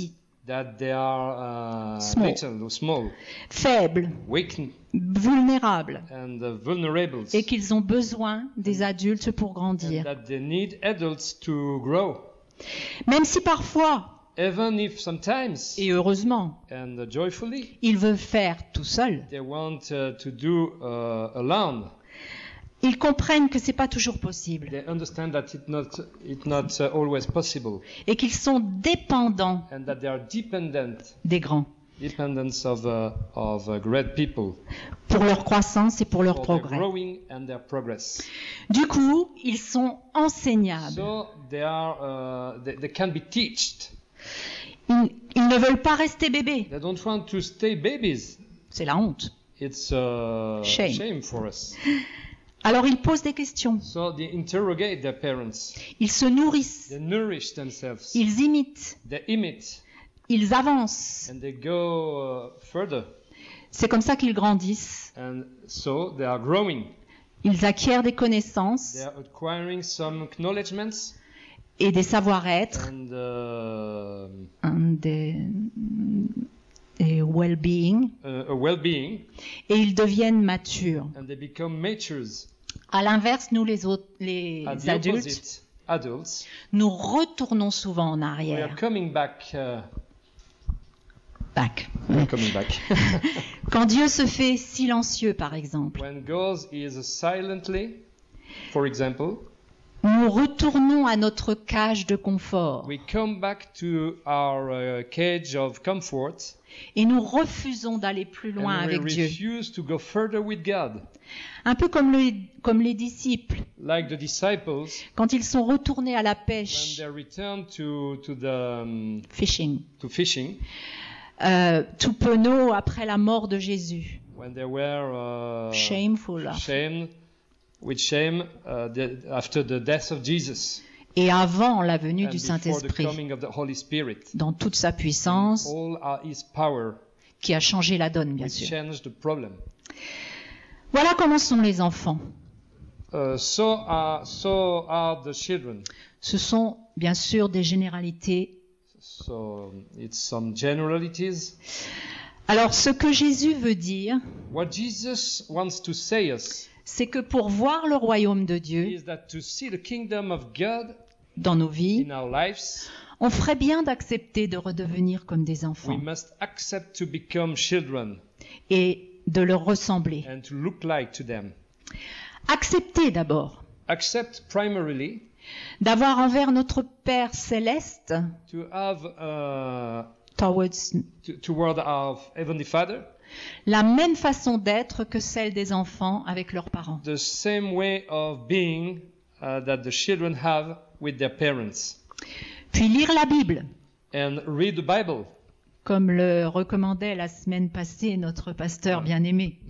that they are uh, Small. little or small, faibles, weak vulnérables, and uh, vulnerable, et qu'ils ont besoin des adultes pour and grandir. that they need adults to grow. Même si parfois, Even if sometimes, et heureusement, and uh, joyfully, ils veulent faire tout seuls, they want uh, to do uh, alone. ils comprennent que c'est pas toujours possible They understand that it's not, it's not uh, always possible, et qu'ils sont dépendants and that they are dependent, des grands dependents of, uh, of uh, great people pour leur croissance et pour leur for their progrès. growing and their progress. Du coup, ils sont enseignables. So they are, uh, they, they can be taught. Ils, ils ne veulent pas rester bébés. They don't want to stay babies. C'est la honte. It's a Shame. shame for us. Alors ils posent des questions. So they interrogate their parents. Ils se nourrissent. They nourish themselves. Ils imitent. They imitate. Ils avancent. And they go uh, further. C'est comme ça qu'ils grandissent. And so they are growing. Ils acquièrent des connaissances They are acquiring some acknowledgements et des savoir-être, and uh, hein, des, des well-being, uh, a well-being, et ils deviennent matures. and they become matures. À l'inverse, nous les, autres, les At the adultes, opposite, adults, nous retournons souvent en we are arrière. coming back. Uh, Back. we are coming back. Quand Dieu se fait silencieux, par exemple, When God is silently, for example, nous retournons à notre cage de confort we come back to our uh, cage of comfort, et nous refusons d'aller plus loin and we avec Dieu. refuse to go further with God. Un peu comme, le, comme les disciples, Like the disciples, quand ils sont retournés à la when pêche, they returned to to the um, fishing, to fishing, euh, tout penaud après la mort de Jésus, when they were uh, shameful, shame, with shame uh, the, after the death of Jesus et avant la venue and du before the Saint-Esprit, coming of the Holy Spirit, dans toute sa puissance, all are His power qui a changé la donne, bien which sûr. changed the problem. Voilà comment sont les enfants. Uh, so are so are the children. Ce sont bien sûr des généralités. So it's some generalities. Alors, ce que Jésus veut dire, What Jesus wants to say us c'est que pour voir le royaume de Dieu is that to see the kingdom of God dans nos vies, in our lives, on ferait bien d'accepter de redevenir comme des we enfants must accept to become children et de leur ressembler. and to look like to them. Accepter d'abord Accept primarily d'avoir envers notre Père céleste, to have uh, towards, to, toward our Heavenly Father la même façon d'être que celle des enfants avec leurs parents. the same way of being uh, that the children have with their parents, Puis lire la Bible, and read the Bible. comme le recommandait la semaine passée notre pasteur bien-aimé.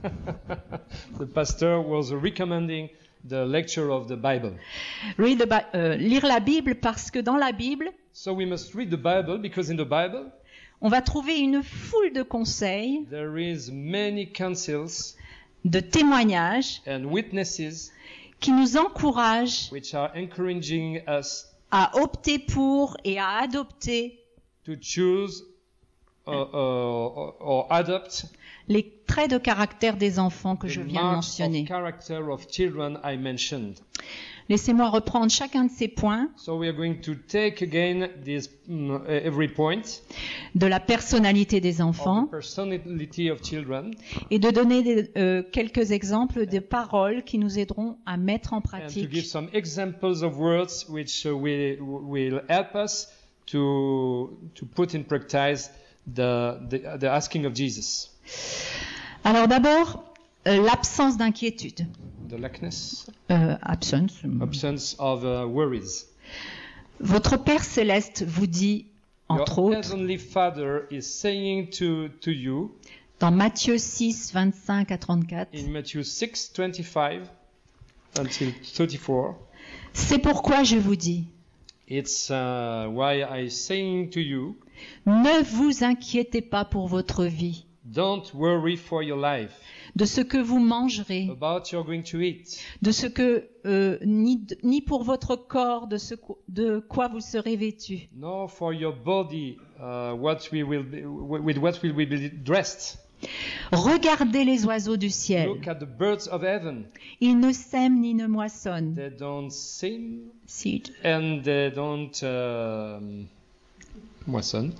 The pastor was recommending the lecture of the Bible. Read the Bi- euh, lire la Bible parce que dans la Bible, So we must read the Bible because in the Bible on va trouver une foule de conseils, there is many counsels de témoignages and witnesses qui nous encouragent which are encouraging us à opter pour et à adopter to choose uh, uh, or, or adopt les traits de caractère des enfants que je the viens de marks mentionner. of character of children I mentioned. Laissez-moi reprendre chacun de ces points So we are going to take again this mm, every point de la personnalité des of enfants the personality of children et de donner des- euh, quelques exemples de paroles qui nous aideront à mettre en and to give pratique some examples of words which uh, will, will help us to to put in practice the the, the asking of Jesus. Alors d'abord, euh, l'absence d'inquiétude. The lackness, Euh, absence. absence of uh, worries. Votre Père céleste vous dit, entre Your autres, heavenly Father is saying to to you dans Matthieu six, vingt-cinq à trente-quatre, in Matthew six twenty-five until thirty-four. c'est pourquoi je vous dis, It's uh, why I saying to you, ne vous inquiétez pas pour votre vie, don't worry for your life de ce que vous mangerez, about you're going to eat, de ce que euh, ni, ni pour votre corps, de ce co- de quoi vous serez vêtu. nor for your body uh, what we will be, with what will we be dressed. Regardez les oiseaux du ciel. Look at the birds of heaven. Ils ne sèment ni ne moissonnent. They don't sing Seed. and they don't um, moisson.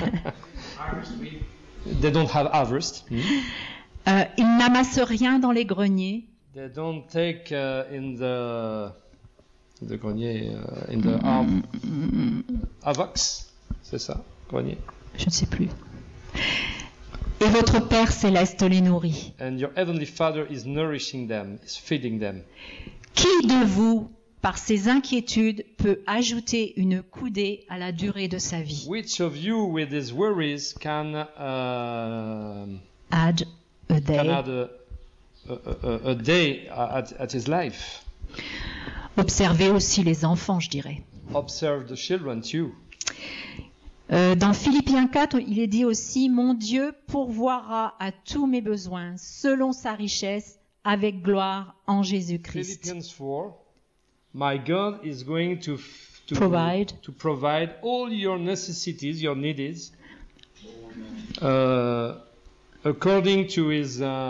They don't have harvest. Hmm? Euh, ils n'amassent rien dans les greniers. They don't take uh, in the the grenier uh, in the arm avox. C'est ça, grenier. Je ne sais plus. Et votre Père céleste les nourrit. And your heavenly Father is nourishing them, is feeding them. Qui de vous, par ses inquiétudes, peut ajouter une coudée à la durée de sa vie? Which of you, with his worries, can uh, Add a can day. add a, a, a, a day at, at his life? Observez aussi les enfants, je dirais. Observe the children too. Euh, dans Philippiens quatre, il est dit aussi « Mon Dieu pourvoira à tous mes besoins selon sa richesse avec gloire en Jésus-Christ. » Philippians four. My God is going to f- to Provide. to provide all your necessities, your needs, uh, according to His uh,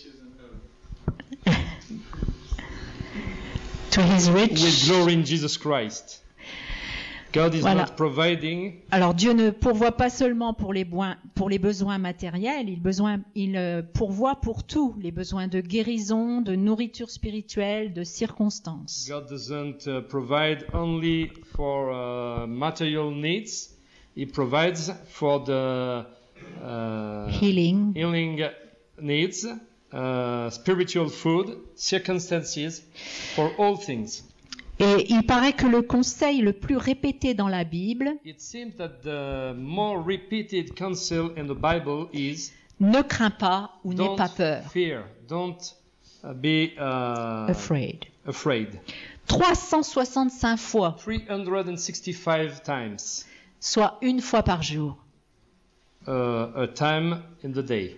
To his with rich. glory in Jesus Christ. God is Voilà. not providing. Alors Dieu ne pourvoit pas seulement pour les, boins- pour les besoins matériels, il, besoin, il euh, pourvoit pour tout, les besoins de guérison, de nourriture spirituelle, de circonstances. God doesn't uh, provide only for uh, material needs. He provides for the uh, Healing. healing needs, uh, spiritual food, circumstances, for all things. Et il paraît que le conseil le plus répété dans la Bible, It seems that the more repeated counsel in the Bible is ne crains pas ou n'aie don't pas peur. fear, don't uh, be uh, Afraid. afraid. trois cent soixante-cinq fois, three hundred sixty-five times soit une fois par jour. uh, a time in the day.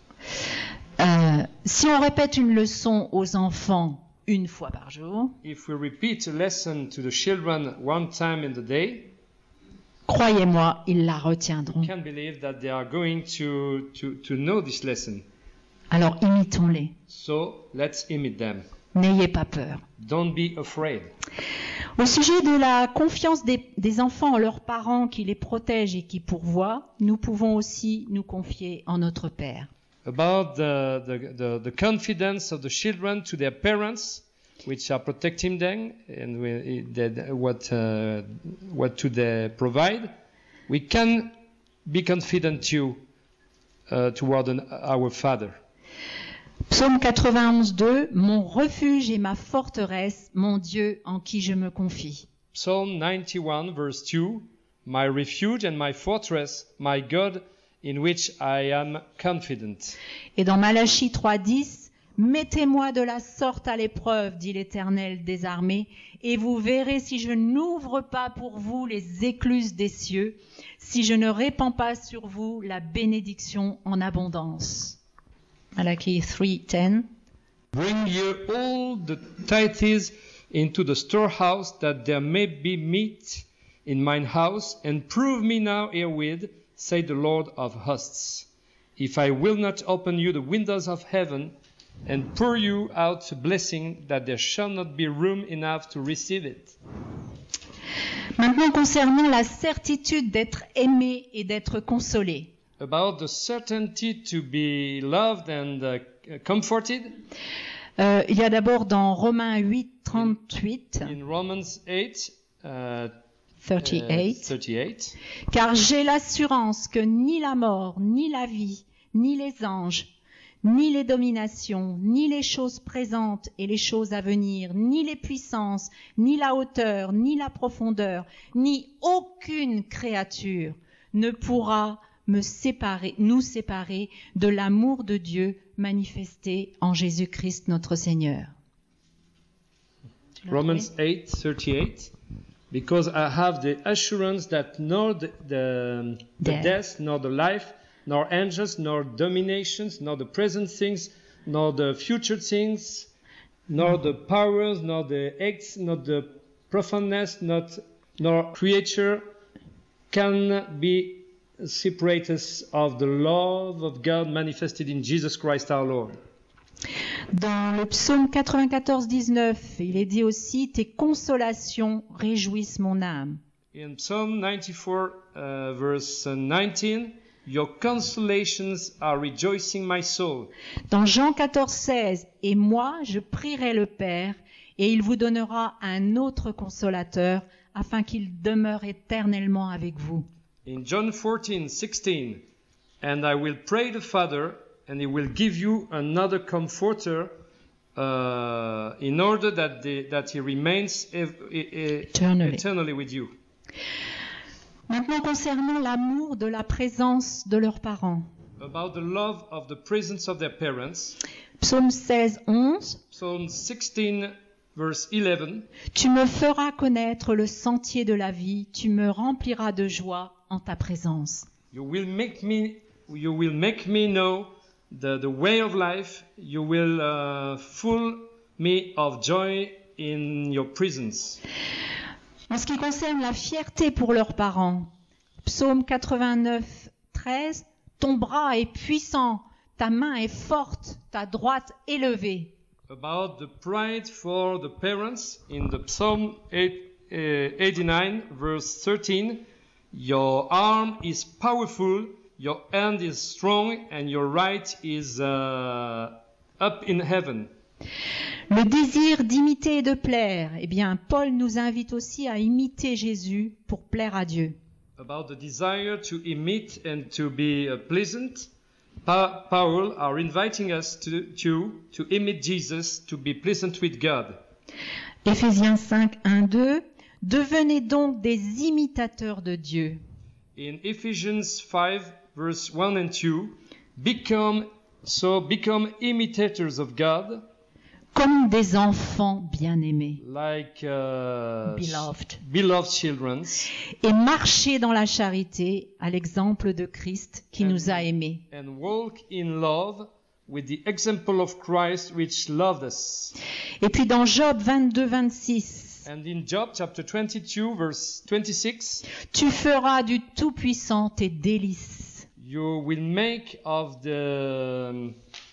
Euh, si on répète une leçon aux enfants une fois par jour, If we repeat a lesson to the children one time in the day, croyez-moi, ils la retiendront. you can believe that they are going to, to, to know this lesson. Alors imitons-les. So let's imitate them. N'ayez pas peur. Don't be afraid. Au sujet de la confiance des, des enfants en leurs parents qui les protègent et qui pourvoient, nous pouvons aussi nous confier en notre Père. About the, the, the, the confidence of the children to their parents, which are protecting them and we, that what, uh, what to they provide, we can be confident too uh, toward an, our Father. Psaume quatre-vingt-onze, deux, mon refuge et ma forteresse, mon Dieu en qui je me confie. Psalm ninety-one, verse two, my refuge and my fortress, my God, in which I am confident. Et dans Malachie trois, dix, mettez-moi de la sorte à l'épreuve, dit l'Éternel des armées, et vous verrez si je n'ouvre pas pour vous les écluses des cieux, si je ne répands pas sur vous la bénédiction en abondance. Malachi three, ten. Bring ye all the tithes into the storehouse, that there may be meat in mine house, and prove me now herewith, say the Lord of hosts, if I will not open you the windows of heaven, and pour you out a blessing, that there shall not be room enough to receive it. Maintenant, concernant la certitude d'être aimé et d'être consolé. About the certainty to be loved and uh, comforted, Euh, il y a d'abord dans Romains huit, trente-huit, in Romans eight, uh, thirty-eight, uh, thirty-eight, car j'ai l'assurance que ni la mort, ni la vie, ni les anges, ni les dominations, ni les choses présentes et les choses à venir, ni les puissances, ni la hauteur, ni la profondeur, ni aucune créature ne pourra me séparer, nous séparer de l'amour de Dieu manifesté en Jésus-Christ notre Seigneur. Romans eight thirty-eight, because I have the assurance that nor the, the, the Death. death, nor the life, nor angels, nor dominations, nor the present things, nor the future things, nor the powers, nor the acts, nor the profoundness, not, nor creature can be separate us of the love of God manifested in Jesus Christ our Lord. Dans le psaume quatre-vingt-quatorze, dix-neuf, il est dit aussi « Tes consolations réjouissent mon âme ». In Psalm ninety-four, uh, verse nineteen, your consolations are rejoicing my soul. Dans Jean quatorze, seize, « Et moi, je prierai le Père, et il vous donnera un autre consolateur, afin qu'il demeure éternellement avec vous. » In John fourteen, sixteen, and I will pray the Father, and he will give you another comforter, uh, in order that, the, that he remains ev- e- Eternally. eternally with you. Maintenant, concernant l'amour de la présence de leurs parents. About the love of the presence of their parents, Psaume seize, onze. Psalm sixteen, verse eleven, Tu me feras connaître le sentier de la vie, tu me rempliras de joie en ta présence. you will make me, you will make me know the, the way of life, you will uh, fill me of joy in your presence. En ce qui concerne la fierté pour leurs parents, Psaume quatre-vingt-neuf, treize, ton bras est puissant, ta main est forte, ta droite élevée. About the pride for the parents in the Psalm eight, uh, eighty-nine, verse thirteen, your arm is powerful, your hand is strong, and your right is uh, up in heaven. Le désir d'imiter et de plaire, eh bien, Paul nous invite aussi à imiter Jésus pour plaire à Dieu. About the desire to imitate and to be uh, pleasant, pa- Paul are inviting us to, to, to imitate Jesus, to be pleasant with God. Éphésiens cinq, un, deux, devenez donc des imitateurs de Dieu. In Ephesians five, verse one and two, become, so become imitators of God, Comme des enfants bien-aimés, like uh, beloved, beloved children, et marchez dans la charité à l'exemple de Christ qui nous a aimés. and walk in love with the example of Christ which loved us. Et puis dans Job vingt-deux, vingt-six, And in Job chapter twenty-two, verse twenty-six, tu feras du Tout-Puissant tes délices. you will make of the um,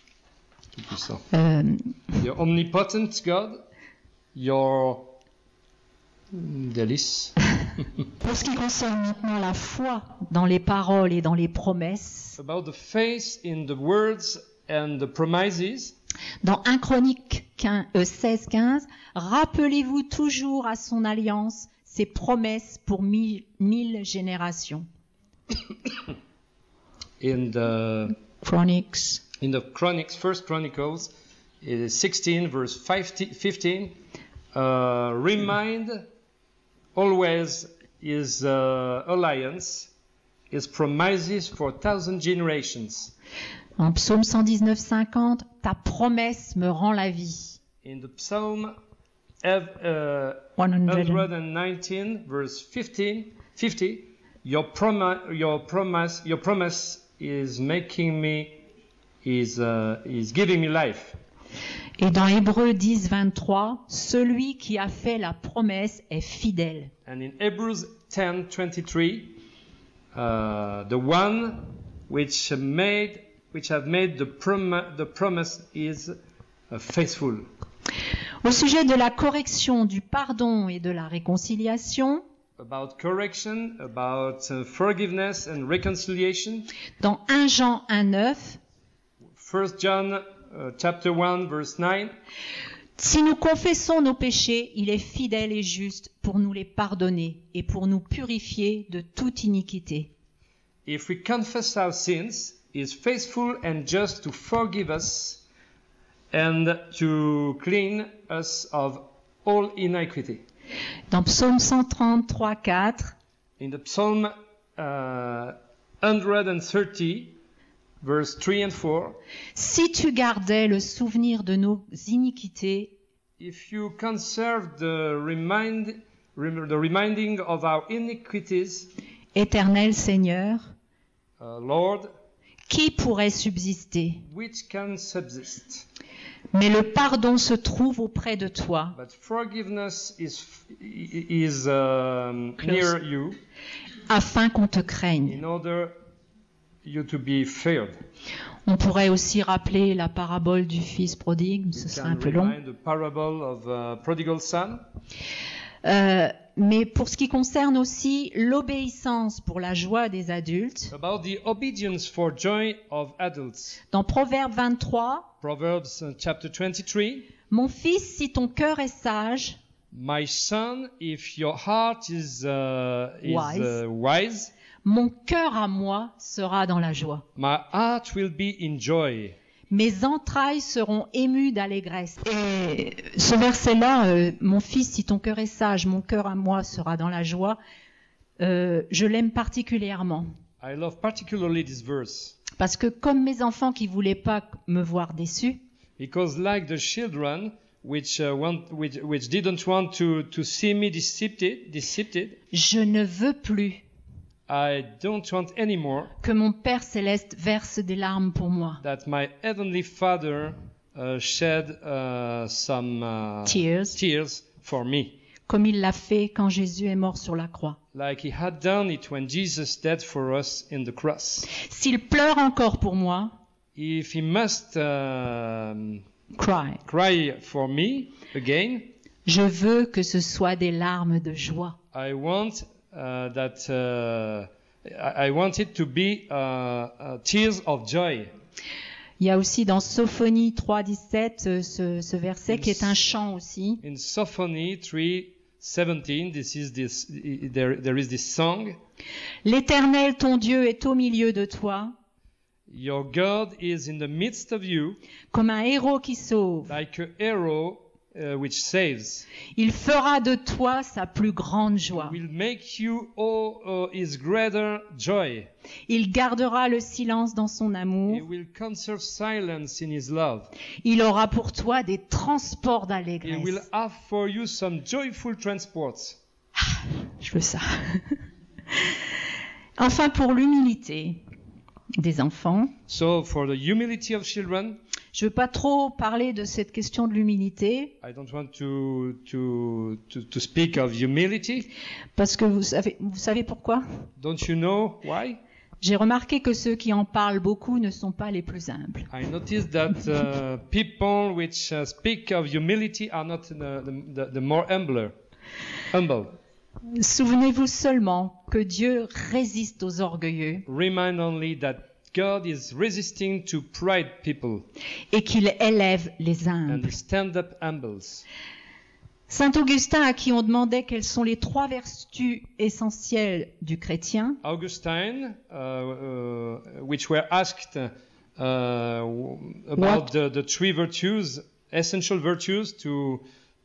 Euh, your omnipotent God your délice. pour ce qui concerne maintenant la foi dans les paroles et dans les promesses, About the faith in the words and the promises, dans un Chronique seize, quinze, rappelez-vous toujours à son alliance ses promesses pour mille, mille générations. in the Chroniques. in the Chronicles, First Chronicles, uh, sixteen, verse fifteen, uh, remind always his uh, alliance, his promises for thousand generations. En Psaume cent dix-neuf, cinquante, ta promesse me rend la vie. In the Psalm uh, one hundred. one nineteen, verse fifteen, fifty, your promise, your promise, your promise is making me, is uh, is giving me life. Et dans Hébreux dix, vingt-trois, celui qui a fait la promesse est fidèle. And in Hebrews ten twenty-three, uh, the one which made, which have made the, prom- the promise is uh, faithful. Au sujet de la correction, du pardon et de la réconciliation, About correction, about uh, forgiveness and reconciliation, dans un Jean un, neuf, First John uh, chapter one verse nine, si nous confessons nos péchés, il est fidèle et juste pour nous les pardonner et pour nous purifier de toute iniquité. if we confess our sins, he is faithful and just to forgive us and to clean us of all iniquity. Dans Psaume cent trente-trois, quatre, In the Psalm uh, one thirty, verse three and four, si tu gardais le souvenir de nos iniquités, if you conserve the, remind, rem- the reminding of our iniquities, Éternel Seigneur, uh, Lord, qui pourrait subsister? which can subsist? Mais le pardon se trouve auprès de toi, But forgiveness is is um, Close. near you afin qu'on te craigne. in order you to be feared. On pourrait aussi rappeler la parabole du fils prodigue, ce You serait can un peu long. remind the parable of uh, prodigal son. Euh, mais pour ce qui concerne aussi l'obéissance pour la joie des adultes, About the obedience for joy of adults. dans Proverbe vingt-trois, Proverbs uh, chapter twenty-three. mon fils, si ton cœur est sage, My son, if your heart is uh, is Wise. uh, wise, mon cœur à moi sera dans la joie. my heart will be in joy. Mes entrailles seront émues d'allégresse. Et ce verset-là, euh, mon fils, si ton cœur est sage, mon cœur à moi sera dans la joie, euh, je l'aime particulièrement. I love particularly this verse Parce que comme mes enfants qui voulaient pas me voir déçu, because, like the children which uh, want, which, which didn't want to to see me deceived, deceived, je ne veux plus I don't want anymore que mon Père céleste verse des larmes pour moi. that my heavenly Father uh, shed uh, some uh, Tears. tears for me, Comme il l'a fait quand Jésus est mort sur la croix. like He had done it when Jesus died for us in the cross. S'il pleure encore pour moi, If He must um, cry. cry for me again, Je veux que ce soit des larmes de joie. I want uh, that uh, I I want it to be uh, uh, tears of joy. Il y a aussi dans Sophonie trois dix-sept euh, ce, ce verset qui est un chant aussi. In Symphony three seventeen, this is this there there is this song. L'Éternel, ton Dieu, est au milieu de toi, Your God is in the midst of you, comme un héros qui sauve. like a hero uh, which saves. Il fera de toi sa plus grande joie. Will make you all uh, His greater joy. Il gardera le silence dans son He amour. will conserve silence in His love. Il aura pour toi des transports He will d'allégresse. have for you some joyful transports. Je veux ça. Enfin, pour l'humilité des enfants, So for the humility of children, je ne veux pas trop parler de cette question de l'humilité, I don't want to to to, to speak of humility. parce que vous savez, vous savez pourquoi ? Don't you know why? J'ai remarqué que ceux qui en parlent beaucoup ne sont pas les plus humbles. I noticed that uh, people which uh, speak of humility are not the, the, the more humbler, humble. Souvenez-vous seulement que Dieu résiste aux orgueilleux Remind only that God is resisting to pride people et qu'il élève les and humbles. stand up humbles. Saint Augustin, à qui on demandait quelles sont les trois vertus essentielles du chrétien, Augustine, uh, uh, which were asked uh, w- What? about the, the three virtues, essential virtues to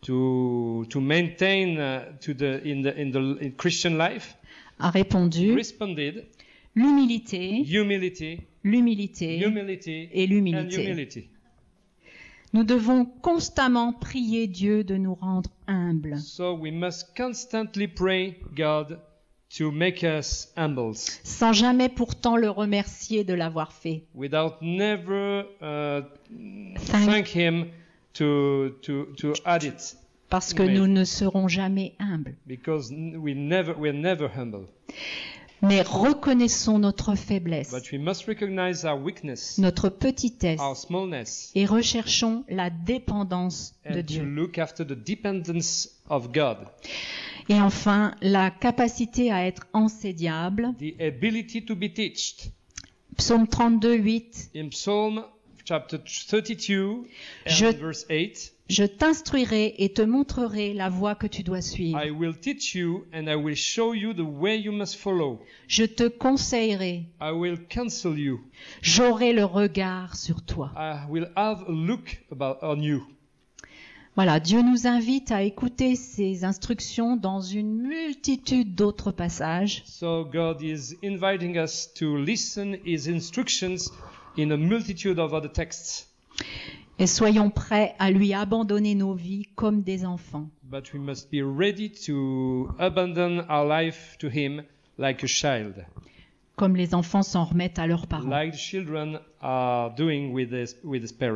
to to maintain uh, to the in the in the in Christian life, a répondu responded l'humilité, humility, l'humilité humility, et and l'humilité. humility. Nous devons constamment prier Dieu de nous rendre humbles, So we must constantly pray God to make us humbles, sans jamais pourtant le remercier de l'avoir fait. without never uh, Thank- thank Him to to to add it, Parce que Mais- nous ne serons jamais humbles. because n- we never we're never humble. Mais reconnaissons notre faiblesse, But we must recognize our weakness, notre petitesse, our smallness, et recherchons la dépendance de and to Dieu. look after the dependence of God, Et enfin, la capacité à être ensédiable. the ability to be taught. Psaume trente-deux, huit. In Psalm chapter thirty-two and Je- verse eight, Je t'instruirai et te montrerai la voie que tu dois suivre. I will teach you and I will show you the way you must follow. Je te conseillerai. I will counsel you. J'aurai le regard sur toi. I will have a look about on you. Voilà, Dieu nous invite à écouter ces instructions dans une multitude d'autres passages. So God is inviting us to listen His instructions in a multitude of other texts. Et soyons prêts à lui abandonner nos vies comme des enfants. But we must be ready to abandon our life to Him like a child, Comme les enfants s'en remettent à leurs parents. like the children are doing with his, with his parents.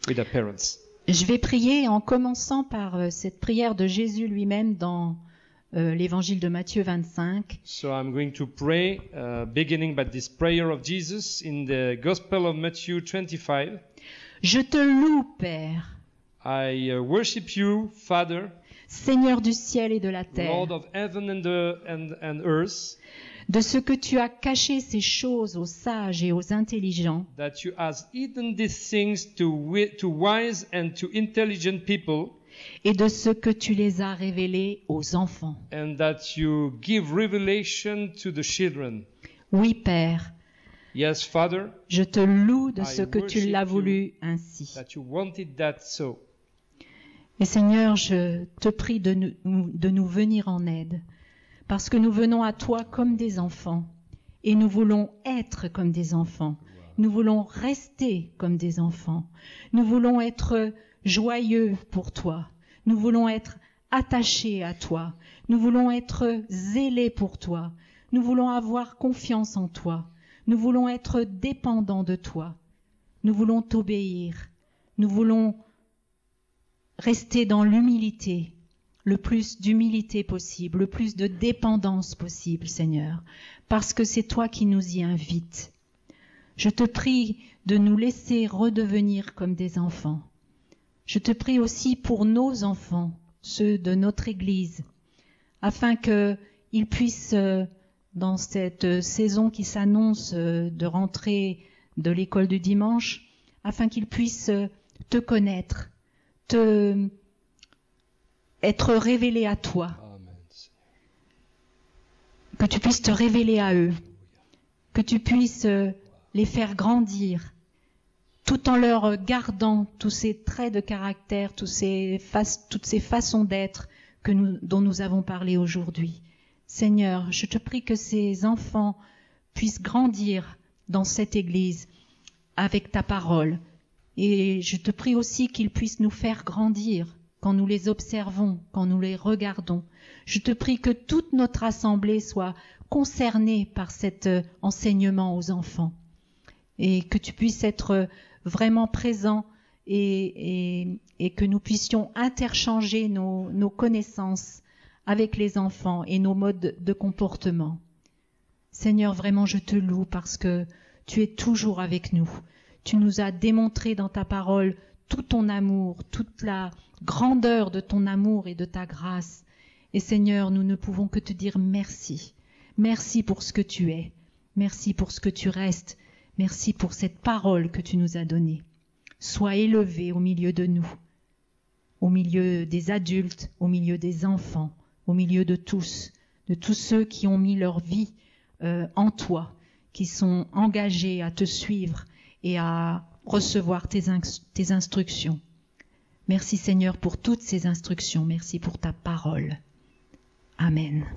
with their parents. Je vais prier en commençant par euh, cette prière de Jésus lui-même dans euh, l'évangile de Matthieu vingt-cinq. So I'm going to pray, uh, beginning by this prayer of Jesus in the Gospel of Matthew twenty-five. Je te loue, Père, I uh, worship you, Father, Seigneur du ciel et de la terre, Lord of heaven and, the, and, and earth, de ce que tu as caché ces choses aux sages et aux intelligents, that you has hidden these things to, wi- to wise and to intelligent people, et de ce que tu les as révélés aux enfants. and that you give revelation to the children. Oui, Père, Yes, Father, je te loue de I ce que tu worship l'as you. voulu ainsi. that you wanted that so. Et Seigneur, je te prie de nous, de nous venir en aide, parce que nous venons à toi comme des enfants, et nous voulons être comme des enfants. Nous voulons rester comme des enfants. Nous voulons être joyeux pour toi. Nous voulons être attachés à toi. Nous voulons être zélés pour toi. Nous voulons avoir confiance en toi. Nous voulons être dépendants de toi. Nous voulons t'obéir. Nous voulons rester dans l'humilité, le plus d'humilité possible, le plus de dépendance possible, Seigneur, parce que c'est toi qui nous y invites. Je te prie de nous laisser redevenir comme des enfants. Je te prie aussi pour nos enfants, ceux de notre Église, afin qu'ils puissent, dans cette saison qui s'annonce de rentrée de l'école du dimanche, afin qu'ils puissent te connaître, te, être révélés à toi, Amen. que tu puisses te révéler à eux, que tu puisses les faire grandir, tout en leur gardant tous ces traits de caractère, tous ces fa- toutes ces façons d'être que nous, dont nous avons parlé aujourd'hui. Seigneur, je te prie que ces enfants puissent grandir dans cette Église avec ta parole. Et je te prie aussi qu'ils puissent nous faire grandir quand nous les observons, quand nous les regardons. Je te prie que toute notre assemblée soit concernée par cet enseignement aux enfants et que tu puisses être vraiment présent et, et, et que nous puissions interchanger nos, nos connaissances avec les enfants et nos modes de comportement. Seigneur, vraiment, je te loue parce que tu es toujours avec nous. Tu nous as démontré dans ta parole tout ton amour, toute la grandeur de ton amour et de ta grâce. Et Seigneur, nous ne pouvons que te dire merci. Merci pour ce que tu es. Merci pour ce que tu restes. Merci pour cette parole que tu nous as donnée. Sois élevé au milieu de nous, au milieu des adultes, au milieu des enfants, au milieu de tous, de tous ceux qui ont mis leur vie euh, en toi, qui sont engagés à te suivre et à recevoir tes, inst- tes instructions. Merci Seigneur pour toutes ces instructions. Merci pour ta parole. Amen.